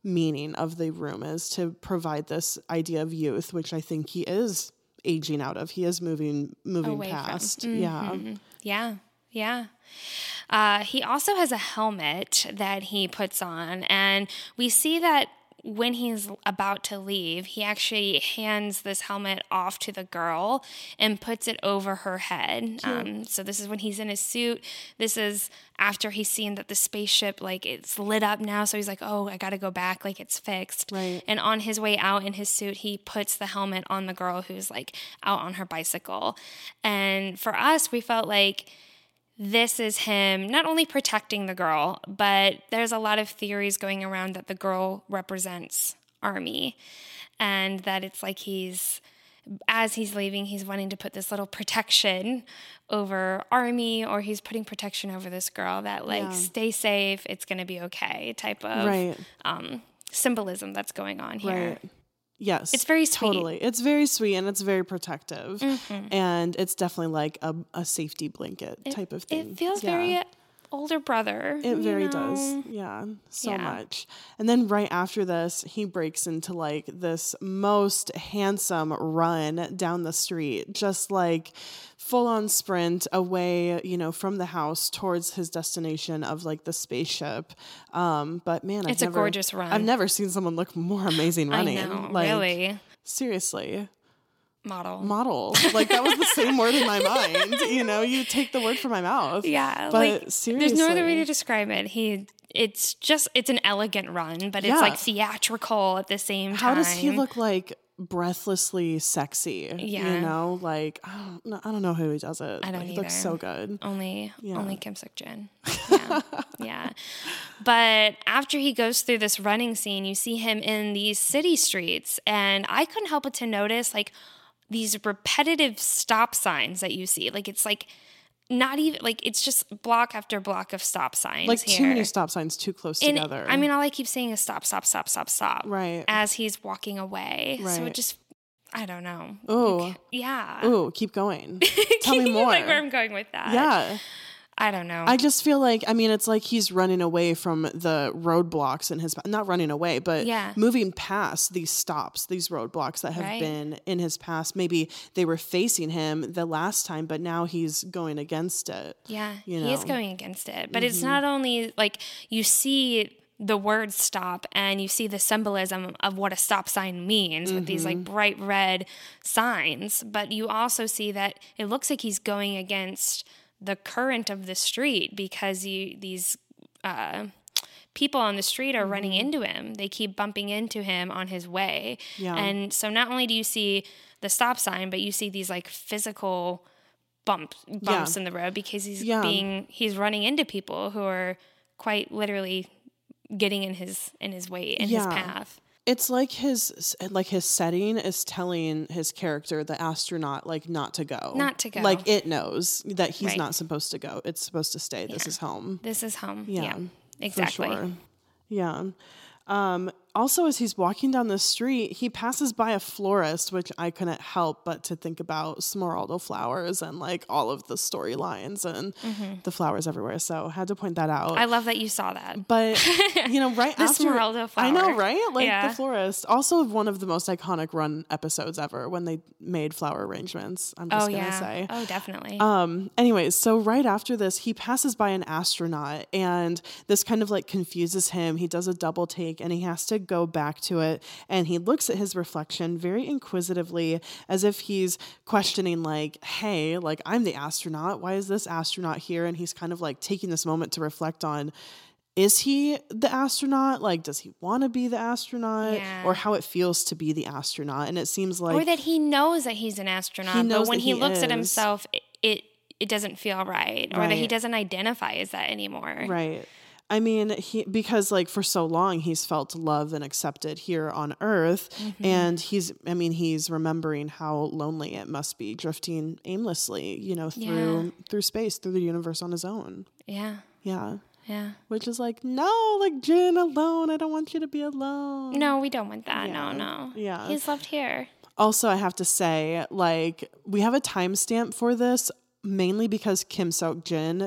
meaning of the room is, to provide this idea of youth, which I think he is aging out of. He is moving moving Away past. From. Mm-hmm. Yeah. Yeah. Yeah. Uh, he also has a helmet that he puts on, and we see that when he's about to leave, he actually hands this helmet off to the girl and puts it over her head. Um, so this is when he's in his suit. This is after he's seen that the spaceship, like, it's lit up now. So he's like, oh, I got to go back. Like, it's fixed. Right. And on his way out in his suit, he puts the helmet on the girl who's, like, out on her bicycle. And for us, we felt like this is him not only protecting the girl, but there's a lot of theories going around that the girl represents Army, and that it's like he's, as he's leaving, he's wanting to put this little protection over Army, or he's putting protection over this girl that, like, Yeah. stay safe, it's going to be okay type of Right. um, symbolism that's going on here. Right. Yes. It's very sweet. Totally. It's very sweet, and it's very protective. Mhm. And it's definitely like a, a safety blanket It- type of thing. It feels Yeah. very older brother. It you very know? does. Yeah. So Yeah. much. And then right after this, he breaks into like this most handsome run down the street, just like full on sprint away, you know, from the house towards his destination of like the spaceship. Um, but man, I've It's a never, gorgeous run. I've never seen someone look more amazing running. I know, like, really. Seriously. Model. Model. Like, that was the same word in my mind. You know, you take the word from my mouth. Yeah, But like, seriously. there's no other way to describe it. He, it's just, it's an elegant run, but it's Yeah. like theatrical at the same How time. does he look like breathlessly sexy? Yeah. You know, like, I don't know, I don't know how he does it. I don't but he either. looks so good. Only, Yeah. only Kim Suk Jin. Yeah, yeah. But after he goes through this running scene, you see him in these city streets, and I couldn't help but to notice like these repetitive stop signs that you see. Like, it's like not even like it's just block after block of stop signs. Like here. too many stop signs too close And, together. I mean, all I keep saying is stop, stop, stop, stop, stop. Right. As he's walking away. So Right. it just, I don't know. Ooh. Yeah. Ooh, keep going. Tell me more. Like where I'm going with that. Yeah. I don't know. I just feel like, I mean, it's like he's running away from the roadblocks in his, not running away, but Yeah. moving past these stops, these roadblocks that have Right. been in his past. Maybe they were facing him the last time, but now he's going against it. Yeah, you he is know? going against it. But it's Mhm. not only like you see the word stop and you see the symbolism of what a stop sign means with these like Mhm. bright red signs, but you also see that it looks like he's going against the current of the street because you these uh, people on the street are running into him. They keep bumping into him on his way. Yeah. And so not only do you see the stop sign, but you see these like physical bump bumps Yeah. in the road because he's Yeah. being he's running into people who are quite literally getting in his in his way in his Yeah. path. It's like his like his setting is telling his character, the astronaut, like not to go. Not to go. Like it knows that he's Right. not supposed to go. It's supposed to stay. This Yeah. is home. This is home. Yeah, Yeah, for exactly. sure. Yeah. Um, also, as he's walking down the street, he passes by a florist, which I couldn't help but to think about Smeraldo flowers and like all of the storylines and Mhm. the flowers everywhere. So had to point that out. I love that you saw that. But you know, right The after Smeraldo I know, flower. right? Like Yeah. the florist. Also one of the most iconic run episodes ever when they made flower arrangements. I'm just Oh gonna yeah. say. Oh, definitely. Um, anyways, so right after this, he passes by an astronaut and this kind of like confuses him. He does a double take and he has to go back to it. And he looks at his reflection very inquisitively as if he's questioning like, hey, like I'm the astronaut. Why is this astronaut here? And he's kind of like taking this moment to reflect on, is he the astronaut? Like, does he want to be the astronaut? Yeah. Or how it feels to be the astronaut? And it seems like or that he knows that he's an astronaut, He but knows when that he, he looks at is. himself, it, it it doesn't feel right, or that he Right. doesn't identify as that anymore. Right. I mean, he because like for so long he's felt loved and accepted here on Earth, Mhm. and he's I mean he's remembering how lonely it must be drifting aimlessly, you know, through Yeah. through space, through the universe on his own. Yeah. Yeah. Yeah. Which is like, no, like Jin alone. I don't want you to be alone. No, we don't want that. Yeah. No, no. Yeah. He's loved here. Also, I have to say, like, we have a timestamp for this mainly because Kim Seok Jin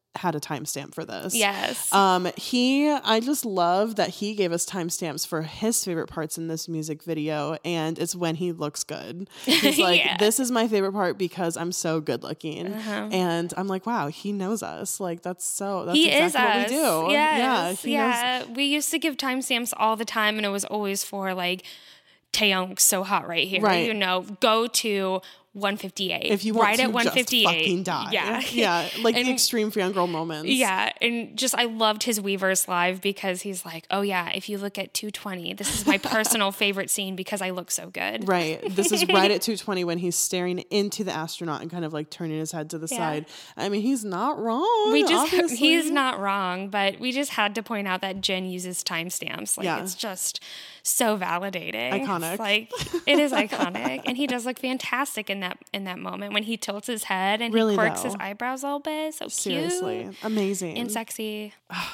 had a timestamp for this. Yes. Um, he, I just love that he gave us timestamps for his favorite parts in this music video. And it's when he looks good. He's like, Yeah. this is my favorite part because I'm so good looking. Uh-huh. And I'm like, wow, he knows us. Like, that's so, that's he exactly is what us. we do. Yes. Yeah. He yeah. knows. We used to give timestamps all the time, and it was always for like, Taeyong's so hot right here. Right. You know, go to one fifty-eight. If you want right to at one fifty-eight. just fucking die. Yeah. Yeah. Like And- the extreme fangirl moments. Yeah, and just I loved his Weverse live because he's like, oh yeah, if you look at two twenty, this is my personal favorite scene because I look so good. Right. This is right at two twenty when he's staring into the astronaut and kind of like turning his head to the Yeah. side. I mean, he's not wrong. We just obviously. he's not wrong, but we just had to point out that Jin uses timestamps. Like Yeah. it's just so validating. Iconic. It's like it is iconic, and he does look fantastic in that in that moment when he tilts his head and Really, he quirks though. his eyebrows a little bit. So Seriously. cute Amazing. and sexy.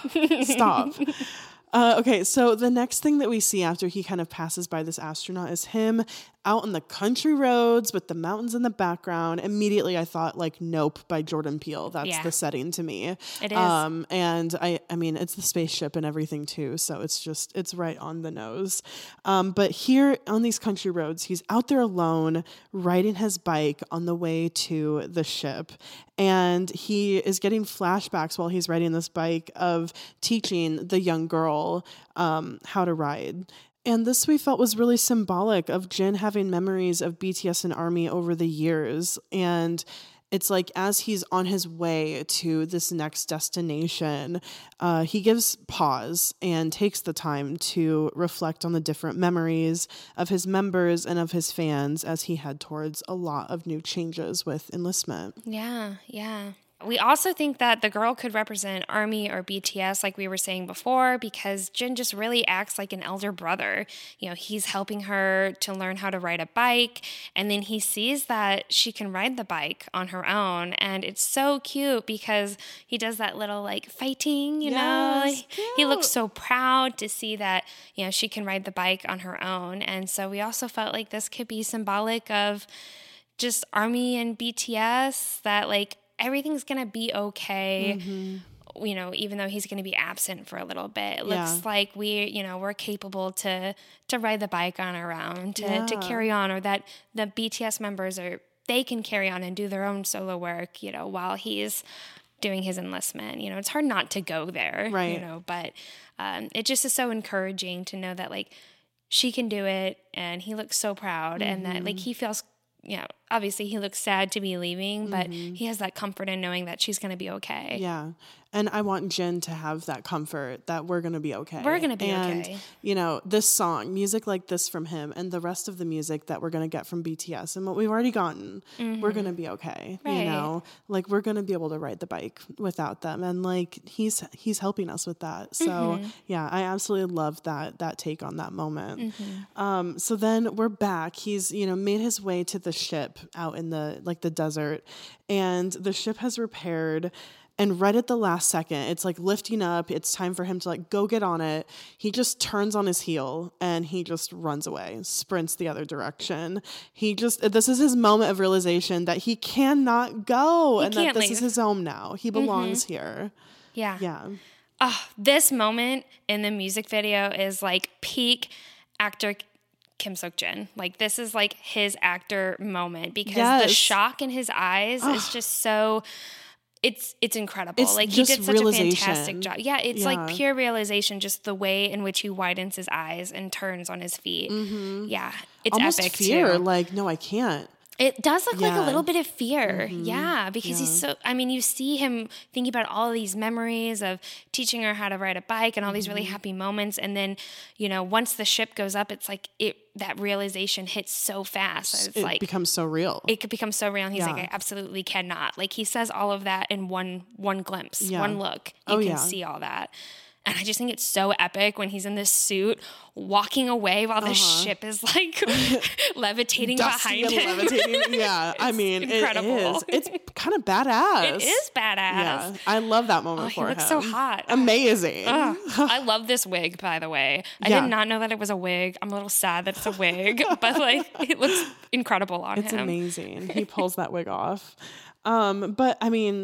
Stop. Uh, okay, so the next thing that we see after he kind of passes by this astronaut is him out on the country roads with the mountains in the background. Immediately I thought like Nope by Jordan Peele. That's Yeah. the setting to me. It is. Um, and I, I mean, it's the spaceship and everything too. So it's just, it's right on the nose. Um, but here on these country roads, he's out there alone riding his bike on the way to the ship. And he is getting flashbacks while he's riding this bike of teaching the young girl um, how to ride. And this we felt was really symbolic of Jin having memories of B T S and ARMY over the years. And it's like as he's on his way to this next destination, uh, he gives pause and takes the time to reflect on the different memories of his members and of his fans as he head towards a lot of new changes with enlistment. Yeah, yeah. We also think that the girl could represent ARMY or B T S, like we were saying before, because Jin just really acts like an elder brother. You know, he's helping her to learn how to ride a bike, and then he sees that she can ride the bike on her own, and it's so cute because he does that little like fighting, you know? Yes, Like, he looks so proud to see that, you know, she can ride the bike on her own. And so we also felt like this could be symbolic of just ARMY and B T S, that like everything's gonna be okay. Mm-hmm. You know, even though he's gonna be absent for a little bit, it Yeah. looks like we, you know, we're capable to to ride the bike on our own, to Yeah. to carry on, or that the B T S members are they can carry on and do their own solo work, you know, while he's doing his enlistment. You know, it's hard not to go there, Right. you know, but um, it just is so encouraging to know that like she can do it, and he looks so proud, mm-hmm. and that like he feels. You know, obviously he looks sad to be leaving, but Mm-hmm. he has that comfort in knowing that she's going to be okay. Yeah. And I want Jin to have that comfort that we're going to be okay. We're going to be and, okay. you know, this song, music like this from him, and the rest of the music that we're going to get from B T S and what we've already gotten, Mm-hmm. we're going to be okay. Right. You know, like we're going to be able to ride the bike without them. And like he's he's helping us with that. So Mm-hmm. yeah, I absolutely love that that take on that moment. Mm-hmm. Um, so then we're back. He's, you know, made his way to the ship out in the like the desert, and the ship has repaired. And right at the last second, it's like lifting up. It's time for him to like go get on it. He just turns on his heel and he just runs away, sprints the other direction. He just, this is his moment of realization that he cannot go He and that can't this leave. is his home now. He belongs here. Yeah. Yeah. Oh, this moment in the music video is like peak actor Kim Seok-jin. Like this is like his actor moment because the Yes. shock in his eyes is just so it's it's incredible. It's like he just did such a realization. fantastic job. Yeah, it's Yeah. like pure realization, just the way in which he widens his eyes and turns on his feet. Yeah, it's Almost epic fear. too. Like, no, I can't. It does look like a Yeah. little bit of fear. Mhm. Yeah, because he's Yeah. so, I mean, you see him thinking about all these memories of teaching her how to ride a bike and all these really Mm-hmm. happy moments. And then, you know, once the ship goes up, it's like it that realization hits so fast. that It's It like, becomes so real. it could become so real. And he's Yeah. like, I absolutely cannot. Like he says all of that in one one glimpse, Yeah. one look. You Oh, can yeah. see all that. And I just think it's so epic when he's in this suit walking away while the Uh-huh. ship is like levitating Dusty behind and him. levitating. Yeah, I mean, incredible. it is. It's kind of badass. It is badass. Yeah, I love that moment Oh, he for looks him. so hot. Amazing. Ugh. I love this wig, by the way. I Yeah. did not know that it was a wig. I'm a little sad that it's a wig, but like it looks incredible on It's him. amazing. He pulls that wig off. Um, but I mean,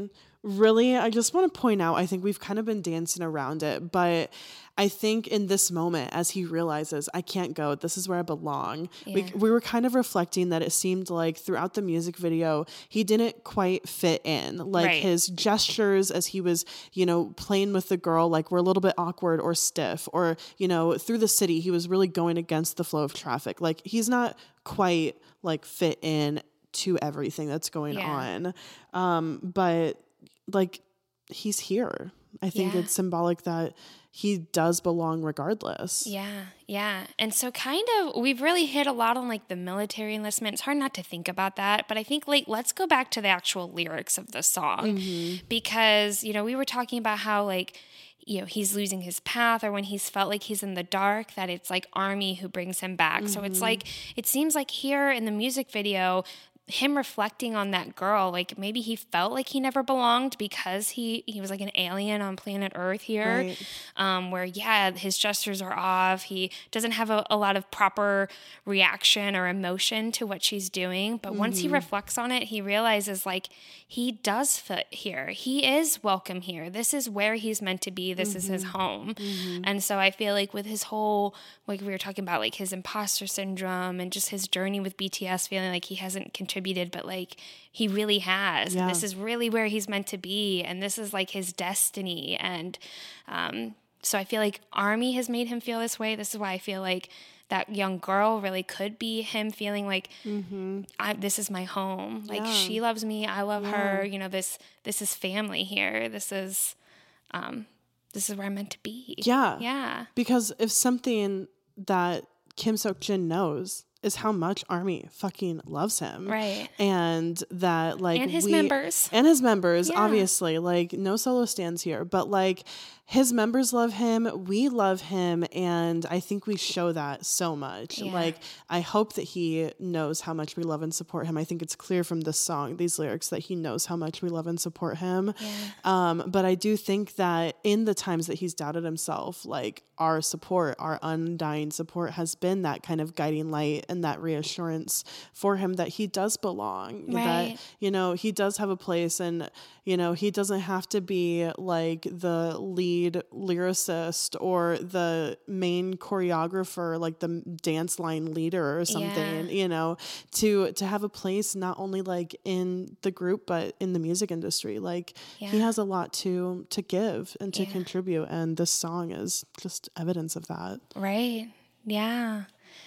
really, I just want to point out, I think we've kind of been dancing around it, but I think in this moment, as he realizes, I can't go, this is where I belong. Yeah. We, we were kind of reflecting that it seemed like throughout the music video, he didn't quite fit in. Like right. his gestures as he was, you know, playing with the girl, like were a little bit awkward or stiff, or, you know, through the city, he was really going against the flow of traffic. Like he's not quite like fit in to everything that's going yeah. on. Um, but like he's here. I think yeah. it's symbolic that he does belong regardless. Yeah, yeah. And so kind of, we've really hit a lot on like the military enlistment. It's hard not to think about that. But I think like, let's go back to the actual lyrics of the song. Mm-hmm. Because, you know, we were talking about how like, you know, he's losing his path, or when he's felt like he's in the dark, that it's like Army who brings him back. Mm-hmm. So it's like, it seems like here in the music video, him reflecting on that girl, like maybe he felt like he never belonged because he, he was like an alien on planet Earth here, right. um, where, yeah, his gestures are off. He doesn't have a, a lot of proper reaction or emotion to what she's doing. But mm-hmm. once he reflects on it, he realizes like he does fit here. He is welcome here. This is where he's meant to be. This mm-hmm. is his home. Mm-hmm. And so I feel like with his whole, like we were talking about, like his imposter syndrome and just his journey with B T S, feeling like he hasn't contributed, but like he really has. Yeah. This is really where he's meant to be, and this is like his destiny. And um, so I feel like Army has made him feel this way. This is why I feel like that young girl really could be him feeling like mm-hmm. I, this is my home. Like yeah. she loves me, I love yeah. her. You know, this this is family here. This is um, this is where I'm meant to be. Yeah, yeah. Because if something that Kim Seok-jin knows is how much Army fucking loves him. Right. And that like And his we, members. And his members, yeah. obviously. Like no solo stands here. But like his members love him. We love him. And I think we show that so much. Yeah. Like I hope that he knows how much we love and support him. I think it's clear from this song, these lyrics, that he knows how much we love and support him. Yeah. Um, but I do think that in the times that he's doubted himself, like our support, our undying support has been that kind of guiding light and that reassurance for him that he does belong, right. that, you know, he does have a place, and, you know, he doesn't have to be like the lead lyricist or the main choreographer, like the dance line leader or something, yeah. you know, to, to have a place not only like in the group, but in the music industry. Like yeah. he has a lot to, to give and to yeah. contribute. And this song is just evidence of that. Right. Yeah.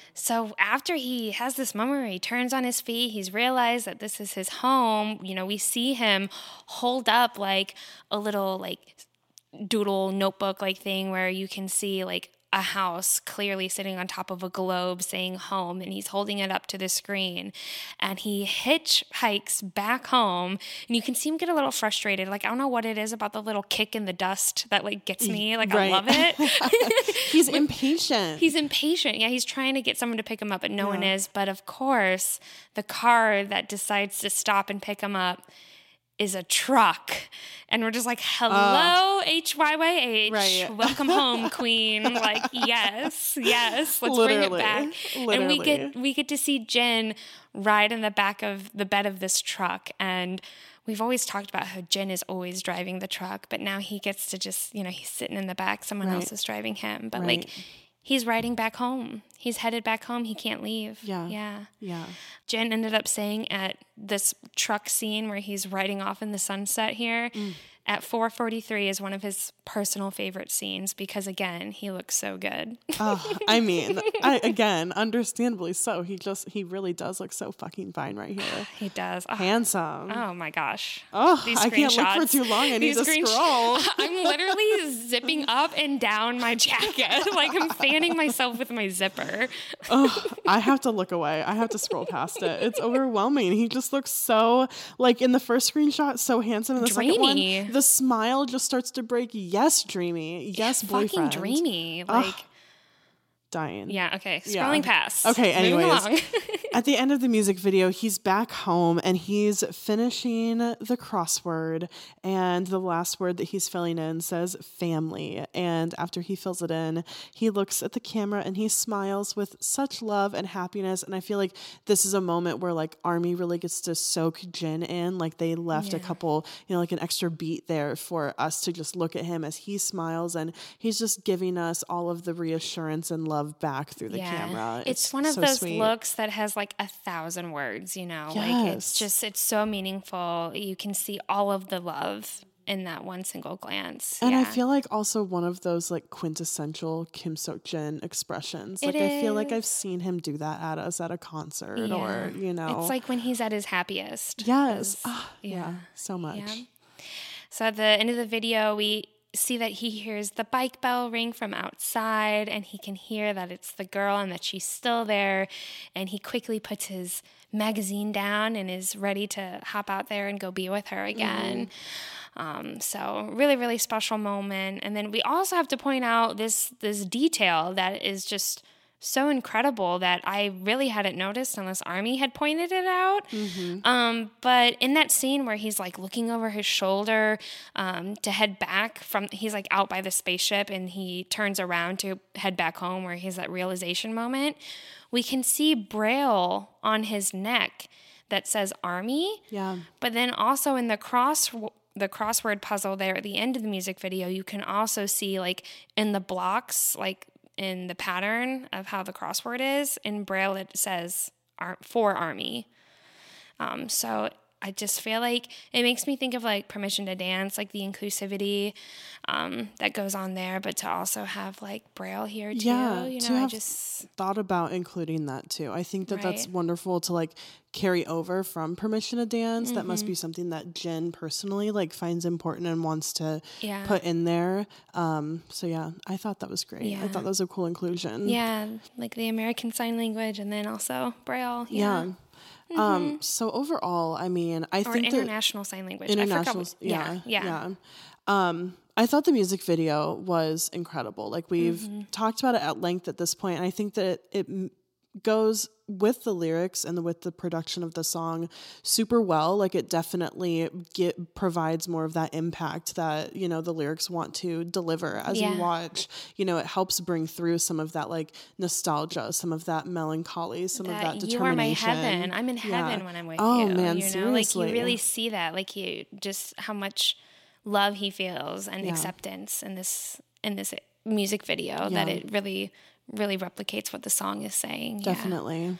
So after he has this moment where he turns on his feet, he's realized that this is his home. You know, we see him hold up like a little like doodle notebook like thing where you can see like a house clearly sitting on top of a globe saying home, and he's holding it up to the screen, and he hitchhikes back home, and you can see him get a little frustrated. Like, I don't know what it is about the little kick in the dust that like gets me. Like, right. I love it. He's impatient. He's impatient. Yeah, he's trying to get someone to pick him up, but no yeah. one is. But of course, the car that decides to stop and pick him up is a truck. And we're just like, hello, uh, H Y Y H. Right. Welcome home, queen. Like, yes, yes. Let's Literally. bring it back. Literally. And we get we get to see Jin ride in the back of the bed of this truck. And we've always talked about how Jin is always driving the truck, but now he gets to just, you know, he's sitting in the back. Someone right. else is driving him. But right. like, he's riding back home. He's headed back home. He can't leave. Yeah. Yeah. Yeah. Jin ended up saying at this truck scene where he's riding off in the sunset here, mm. at four forty-three is one of his personal favorite scenes because, again, he looks so good. Oh, I mean, I, again, understandably so. He just, he really does look so fucking fine right here. He does. Oh, handsome. Oh, my gosh. Oh, These I can't look for too long. I need to scroll. Sh- I'm literally zipping up and down my jacket. Like, I'm fanning myself with my zipper. Oh, I have to look away. I have to scroll past it. It's overwhelming. He just looks so, like, in the first screenshot, so handsome. In the Dreamy. second one, the smile just starts to break. Yes, dreamy. Yes, yeah, boyfriend. Fucking dreamy. Like, oh, dying. Yeah, okay. Scrolling yeah. past. Okay, anyways. At the end of the music video, he's back home and he's finishing the crossword. And the last word that he's filling in says family. And after he fills it in, he looks at the camera and he smiles with such love and happiness. And I feel like this is a moment where like Army really gets to soak Jin in. Like they left yeah. a couple, you know, like an extra beat there for us to just look at him as he smiles. And he's just giving us all of the reassurance and love back through the yeah. camera. It's, it's one of so those sweet. looks that has like a thousand words, you know, yes. like it's just, it's so meaningful. You can see all of the love in that one single glance. And yeah. I feel like also one of those like quintessential Kim Seok-jin expressions. Like it I feel is. like I've seen him do that at us at a concert yeah. or, you know. It's like when he's at his happiest. Yes. Oh, yeah. yeah, so much. Yeah. So at the end of the video, we see that he hears the bike bell ring from outside and he can hear that it's the girl and that she's still there. And he quickly puts his magazine down and is ready to hop out there and go be with her again. Mm-hmm. Um, so really, really special moment. And then we also have to point out this this detail that is just so incredible that I really hadn't noticed unless Army had pointed it out. Mm-hmm. Um, but in that scene where he's like looking over his shoulder um, to head back from, he's like out by the spaceship and he turns around to head back home where he's that realization moment, we can see Braille on his neck that says Army. Yeah. But then also in the cross the crossword puzzle there at the end of the music video, you can also see like in the blocks, like in the pattern of how the crossword is, in Braille it says ar- for Army. Um, so I just feel like it makes me think of like Permission to Dance, like the inclusivity um, that goes on there, but to also have like Braille here too. Yeah, you know, to I have just thought about including that too. I think that right. that's wonderful to like carry over from Permission to Dance. Mm-hmm. That must be something that Jin personally like finds important and wants to yeah. put in there. Um, so yeah, I thought that was great. Yeah. I thought that was a cool inclusion. Yeah, like the American Sign Language and then also Braille. Yeah. yeah. Mm-hmm. Um, so overall, I mean, I or think international sign language. International, I forgot what, yeah, yeah, yeah. yeah. Um, I thought the music video was incredible. Like we've mm-hmm. talked about it at length at this point, and I think that it, it m- goes with the lyrics and the, with the production of the song super well. Like it definitely get provides more of that impact that, you know, the lyrics want to deliver as yeah. you watch. You know, it helps bring through some of that like nostalgia, some of that melancholy, some that of that you are my determination. heaven. I'm in yeah. heaven when I'm with oh, you. man, you know, seriously. like you really see that, like you just how much love he feels and yeah. acceptance in this in this music video yeah. that it really really replicates what the song is saying. Definitely. Yeah.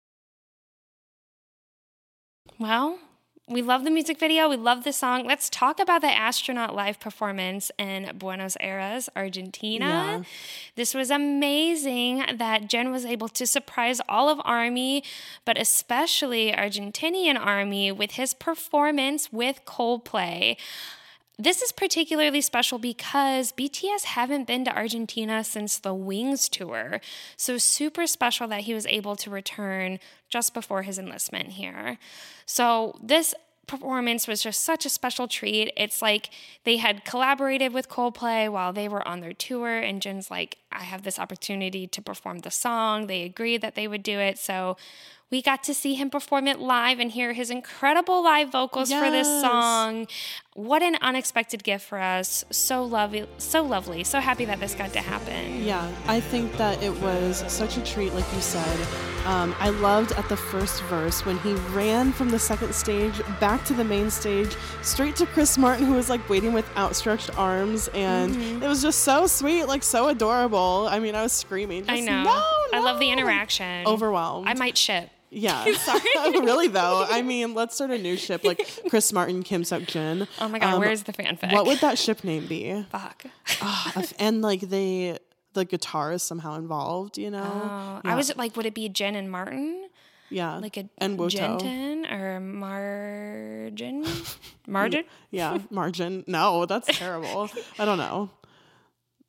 Well, we love the music video. We love the song. Let's talk about the astronaut live performance in Buenos Aires, Argentina. Yeah. This was amazing that Jen was able to surprise all of Army, but especially Argentinian Army with his performance with Coldplay. This is particularly special because B T S haven't been to Argentina since the Wings tour. So super special that he was able to return just before his enlistment here. So this performance was just such a special treat. It's like they had collaborated with Coldplay while they were on their tour, and Jin's like, I have this opportunity to perform the song. They agreed that they would do it. So we got to see him perform it live and hear his incredible live vocals yes. for this song. What an unexpected gift for us. So lovely, so lovely. So happy that this got to happen. Yeah, I think that it was such a treat, like you said. Um, I loved at the first verse when he ran from the second stage back to the main stage, straight to Chris Martin, who was like waiting with outstretched arms. And mm-hmm. it was just so sweet, like so adorable. I mean, I was screaming. Just, I know. No, no. I love the interaction. Overwhelmed. I might ship. Yeah. Sorry. Really, though. I mean, let's start a new ship like Chris Martin, Kim Seok-jin. Oh my God, um, where's the fanfic? What would that ship name be? Fuck. Oh, and like they, the guitar is somehow involved, you know? Oh, yeah. I was like, would it be Jen and Martin? Yeah. Like a and Woto. Jenton or Margin? Margin? Yeah, Margin. No, that's terrible. I don't know.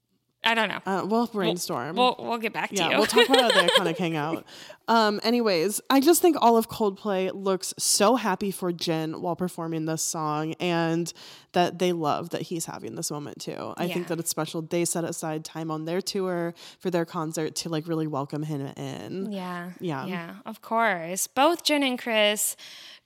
I don't know. Uh, we'll brainstorm. We'll, we'll, we'll get back to yeah, you. We'll talk about the iconic hangout. Um, anyways, I just think all of Coldplay looks so happy for Jin while performing this song, and that they love that he's having this moment too. I Yeah. think that it's special. They set aside time on their tour for their concert to like really welcome him in. Yeah. Yeah. Yeah, of course. Both Jin and Chris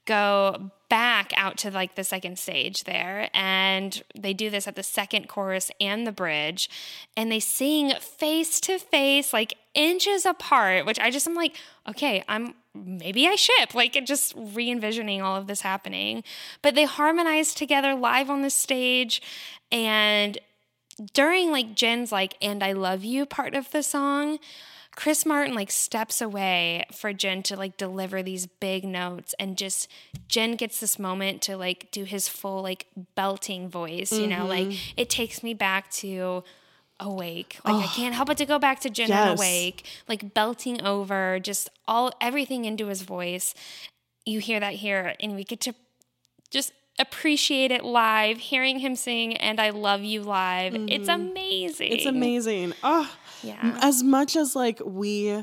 go back out to like the second stage there, and they do this at the second chorus and the bridge, and they sing face to face, like inches apart, which I just am like, okay, I'm maybe I ship, like it just re-envisioning all of this happening. But they harmonize together live on the stage, and during like Jin's like "and I love you" part of the song, Chris Martin like steps away for Jin to like deliver these big notes, and just Jin gets this moment to like do his full like belting voice, you know, Mm-hmm. like it takes me back to Awake. Like Oh, I can't help but to go back to Jin yes. and Awake, like belting over just all everything into his voice. You hear that here, and we get to just appreciate it live, hearing him sing "and I love you" live. Mm-hmm. It's amazing. It's amazing. Oh, yeah. As much as like we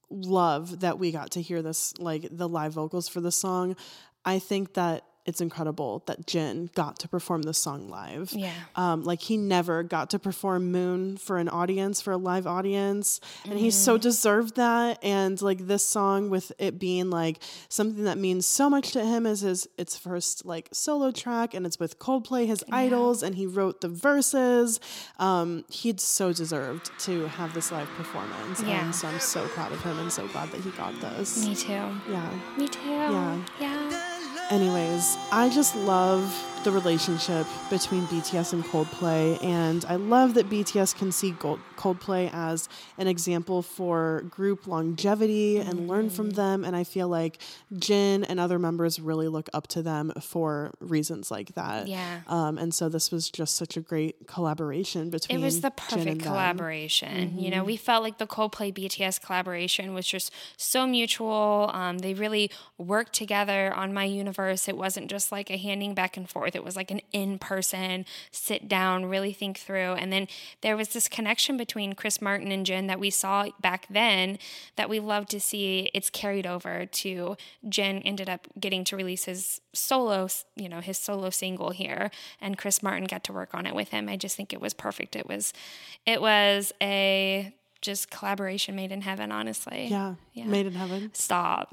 love that we got to hear this, like the live vocals for the song, I think that it's incredible that Jin got to perform this song live. Yeah. Um, like he never got to perform Moon for an audience, for a live audience. And mm-hmm. he so deserved that. And like this song, with it being like something that means so much to him, is his, its first like solo track, and it's with Coldplay, his yeah. idols, and he wrote the verses. Um, he'd so deserved to have this live performance. Yeah. And so I'm so proud of him and so glad that he got this. Me too. Yeah. Me too. Yeah. Yeah. Anyways, I just love the relationship between B T S and Coldplay, and I love that B T S can see Gold- Coldplay as an example for group longevity and mm-hmm. learn from them, and I feel like Jin and other members really look up to them for reasons like that. Yeah. Um, and so this was just such a great collaboration between It was the Jin perfect and collaboration. Mm-hmm. You know, we felt like the Coldplay B T S collaboration was just so mutual. Um, they really worked together on My Universe. It wasn't just like a handing back and forth. It was like an in-person, sit down, really think through. And then there was this connection between Chris Martin and Jin that we saw back then that we love to see. It's carried over to Jin ended up getting to release his solo, you know, his solo single here, and Chris Martin got to work on it with him. I just think it was perfect. It was, it was a just collaboration made in heaven, honestly. Yeah, yeah. Made in heaven. Stop.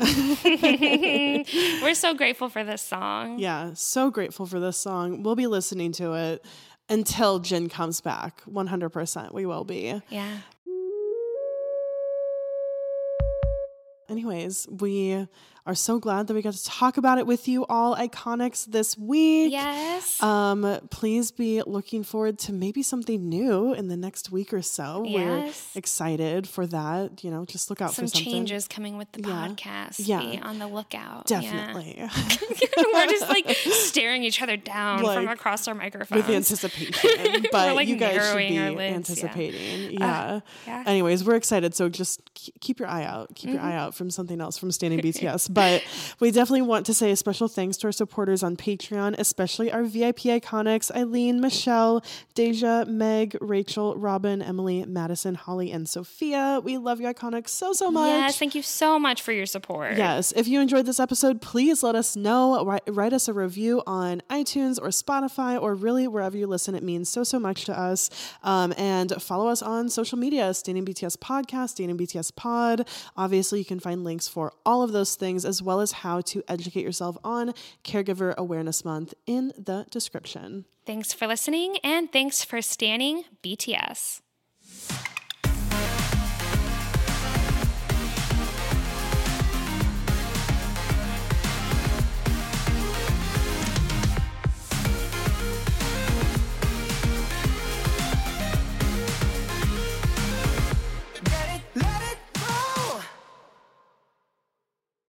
We're so grateful for this song. Yeah, so grateful for this song. We'll be listening to it until Jin comes back. one hundred percent we will be. Yeah. Anyways, we are so glad that we got to talk about it with you all, Iconics, this week. Yes. Um, please be looking forward to maybe something new in the next week or so. Yes. We're excited for that. You know, just look out Some for something. Some changes coming with the yeah. podcast. Yeah. Be on the lookout. Definitely. Yeah. We're just like staring each other down like, from across our microphones. With anticipation. But like you guys should be lids, anticipating. Yeah. Yeah. Uh, yeah. Anyways, we're excited. So just keep your eye out. Keep mm-hmm. your eye out from something else from Standing B T S. But we definitely want to say a special thanks to our supporters on Patreon, especially our V I P Iconics, Eileen, Michelle, Deja, Meg, Rachel, Robin, Emily, Madison, Holly, and Sophia. We love you, Iconics, so, so much. Yes, thank you so much for your support. Yes. If you enjoyed this episode, please let us know. Write, write us a review on iTunes or Spotify or really wherever you listen. It means so, so much to us. Um, and follow us on social media, Standing B T S Podcast, Standing B T S Pod. Obviously, you can find links for all of those things, as well as how to educate yourself on Caregiver Awareness Month in the description. Thanks for listening, and thanks for standing B T S.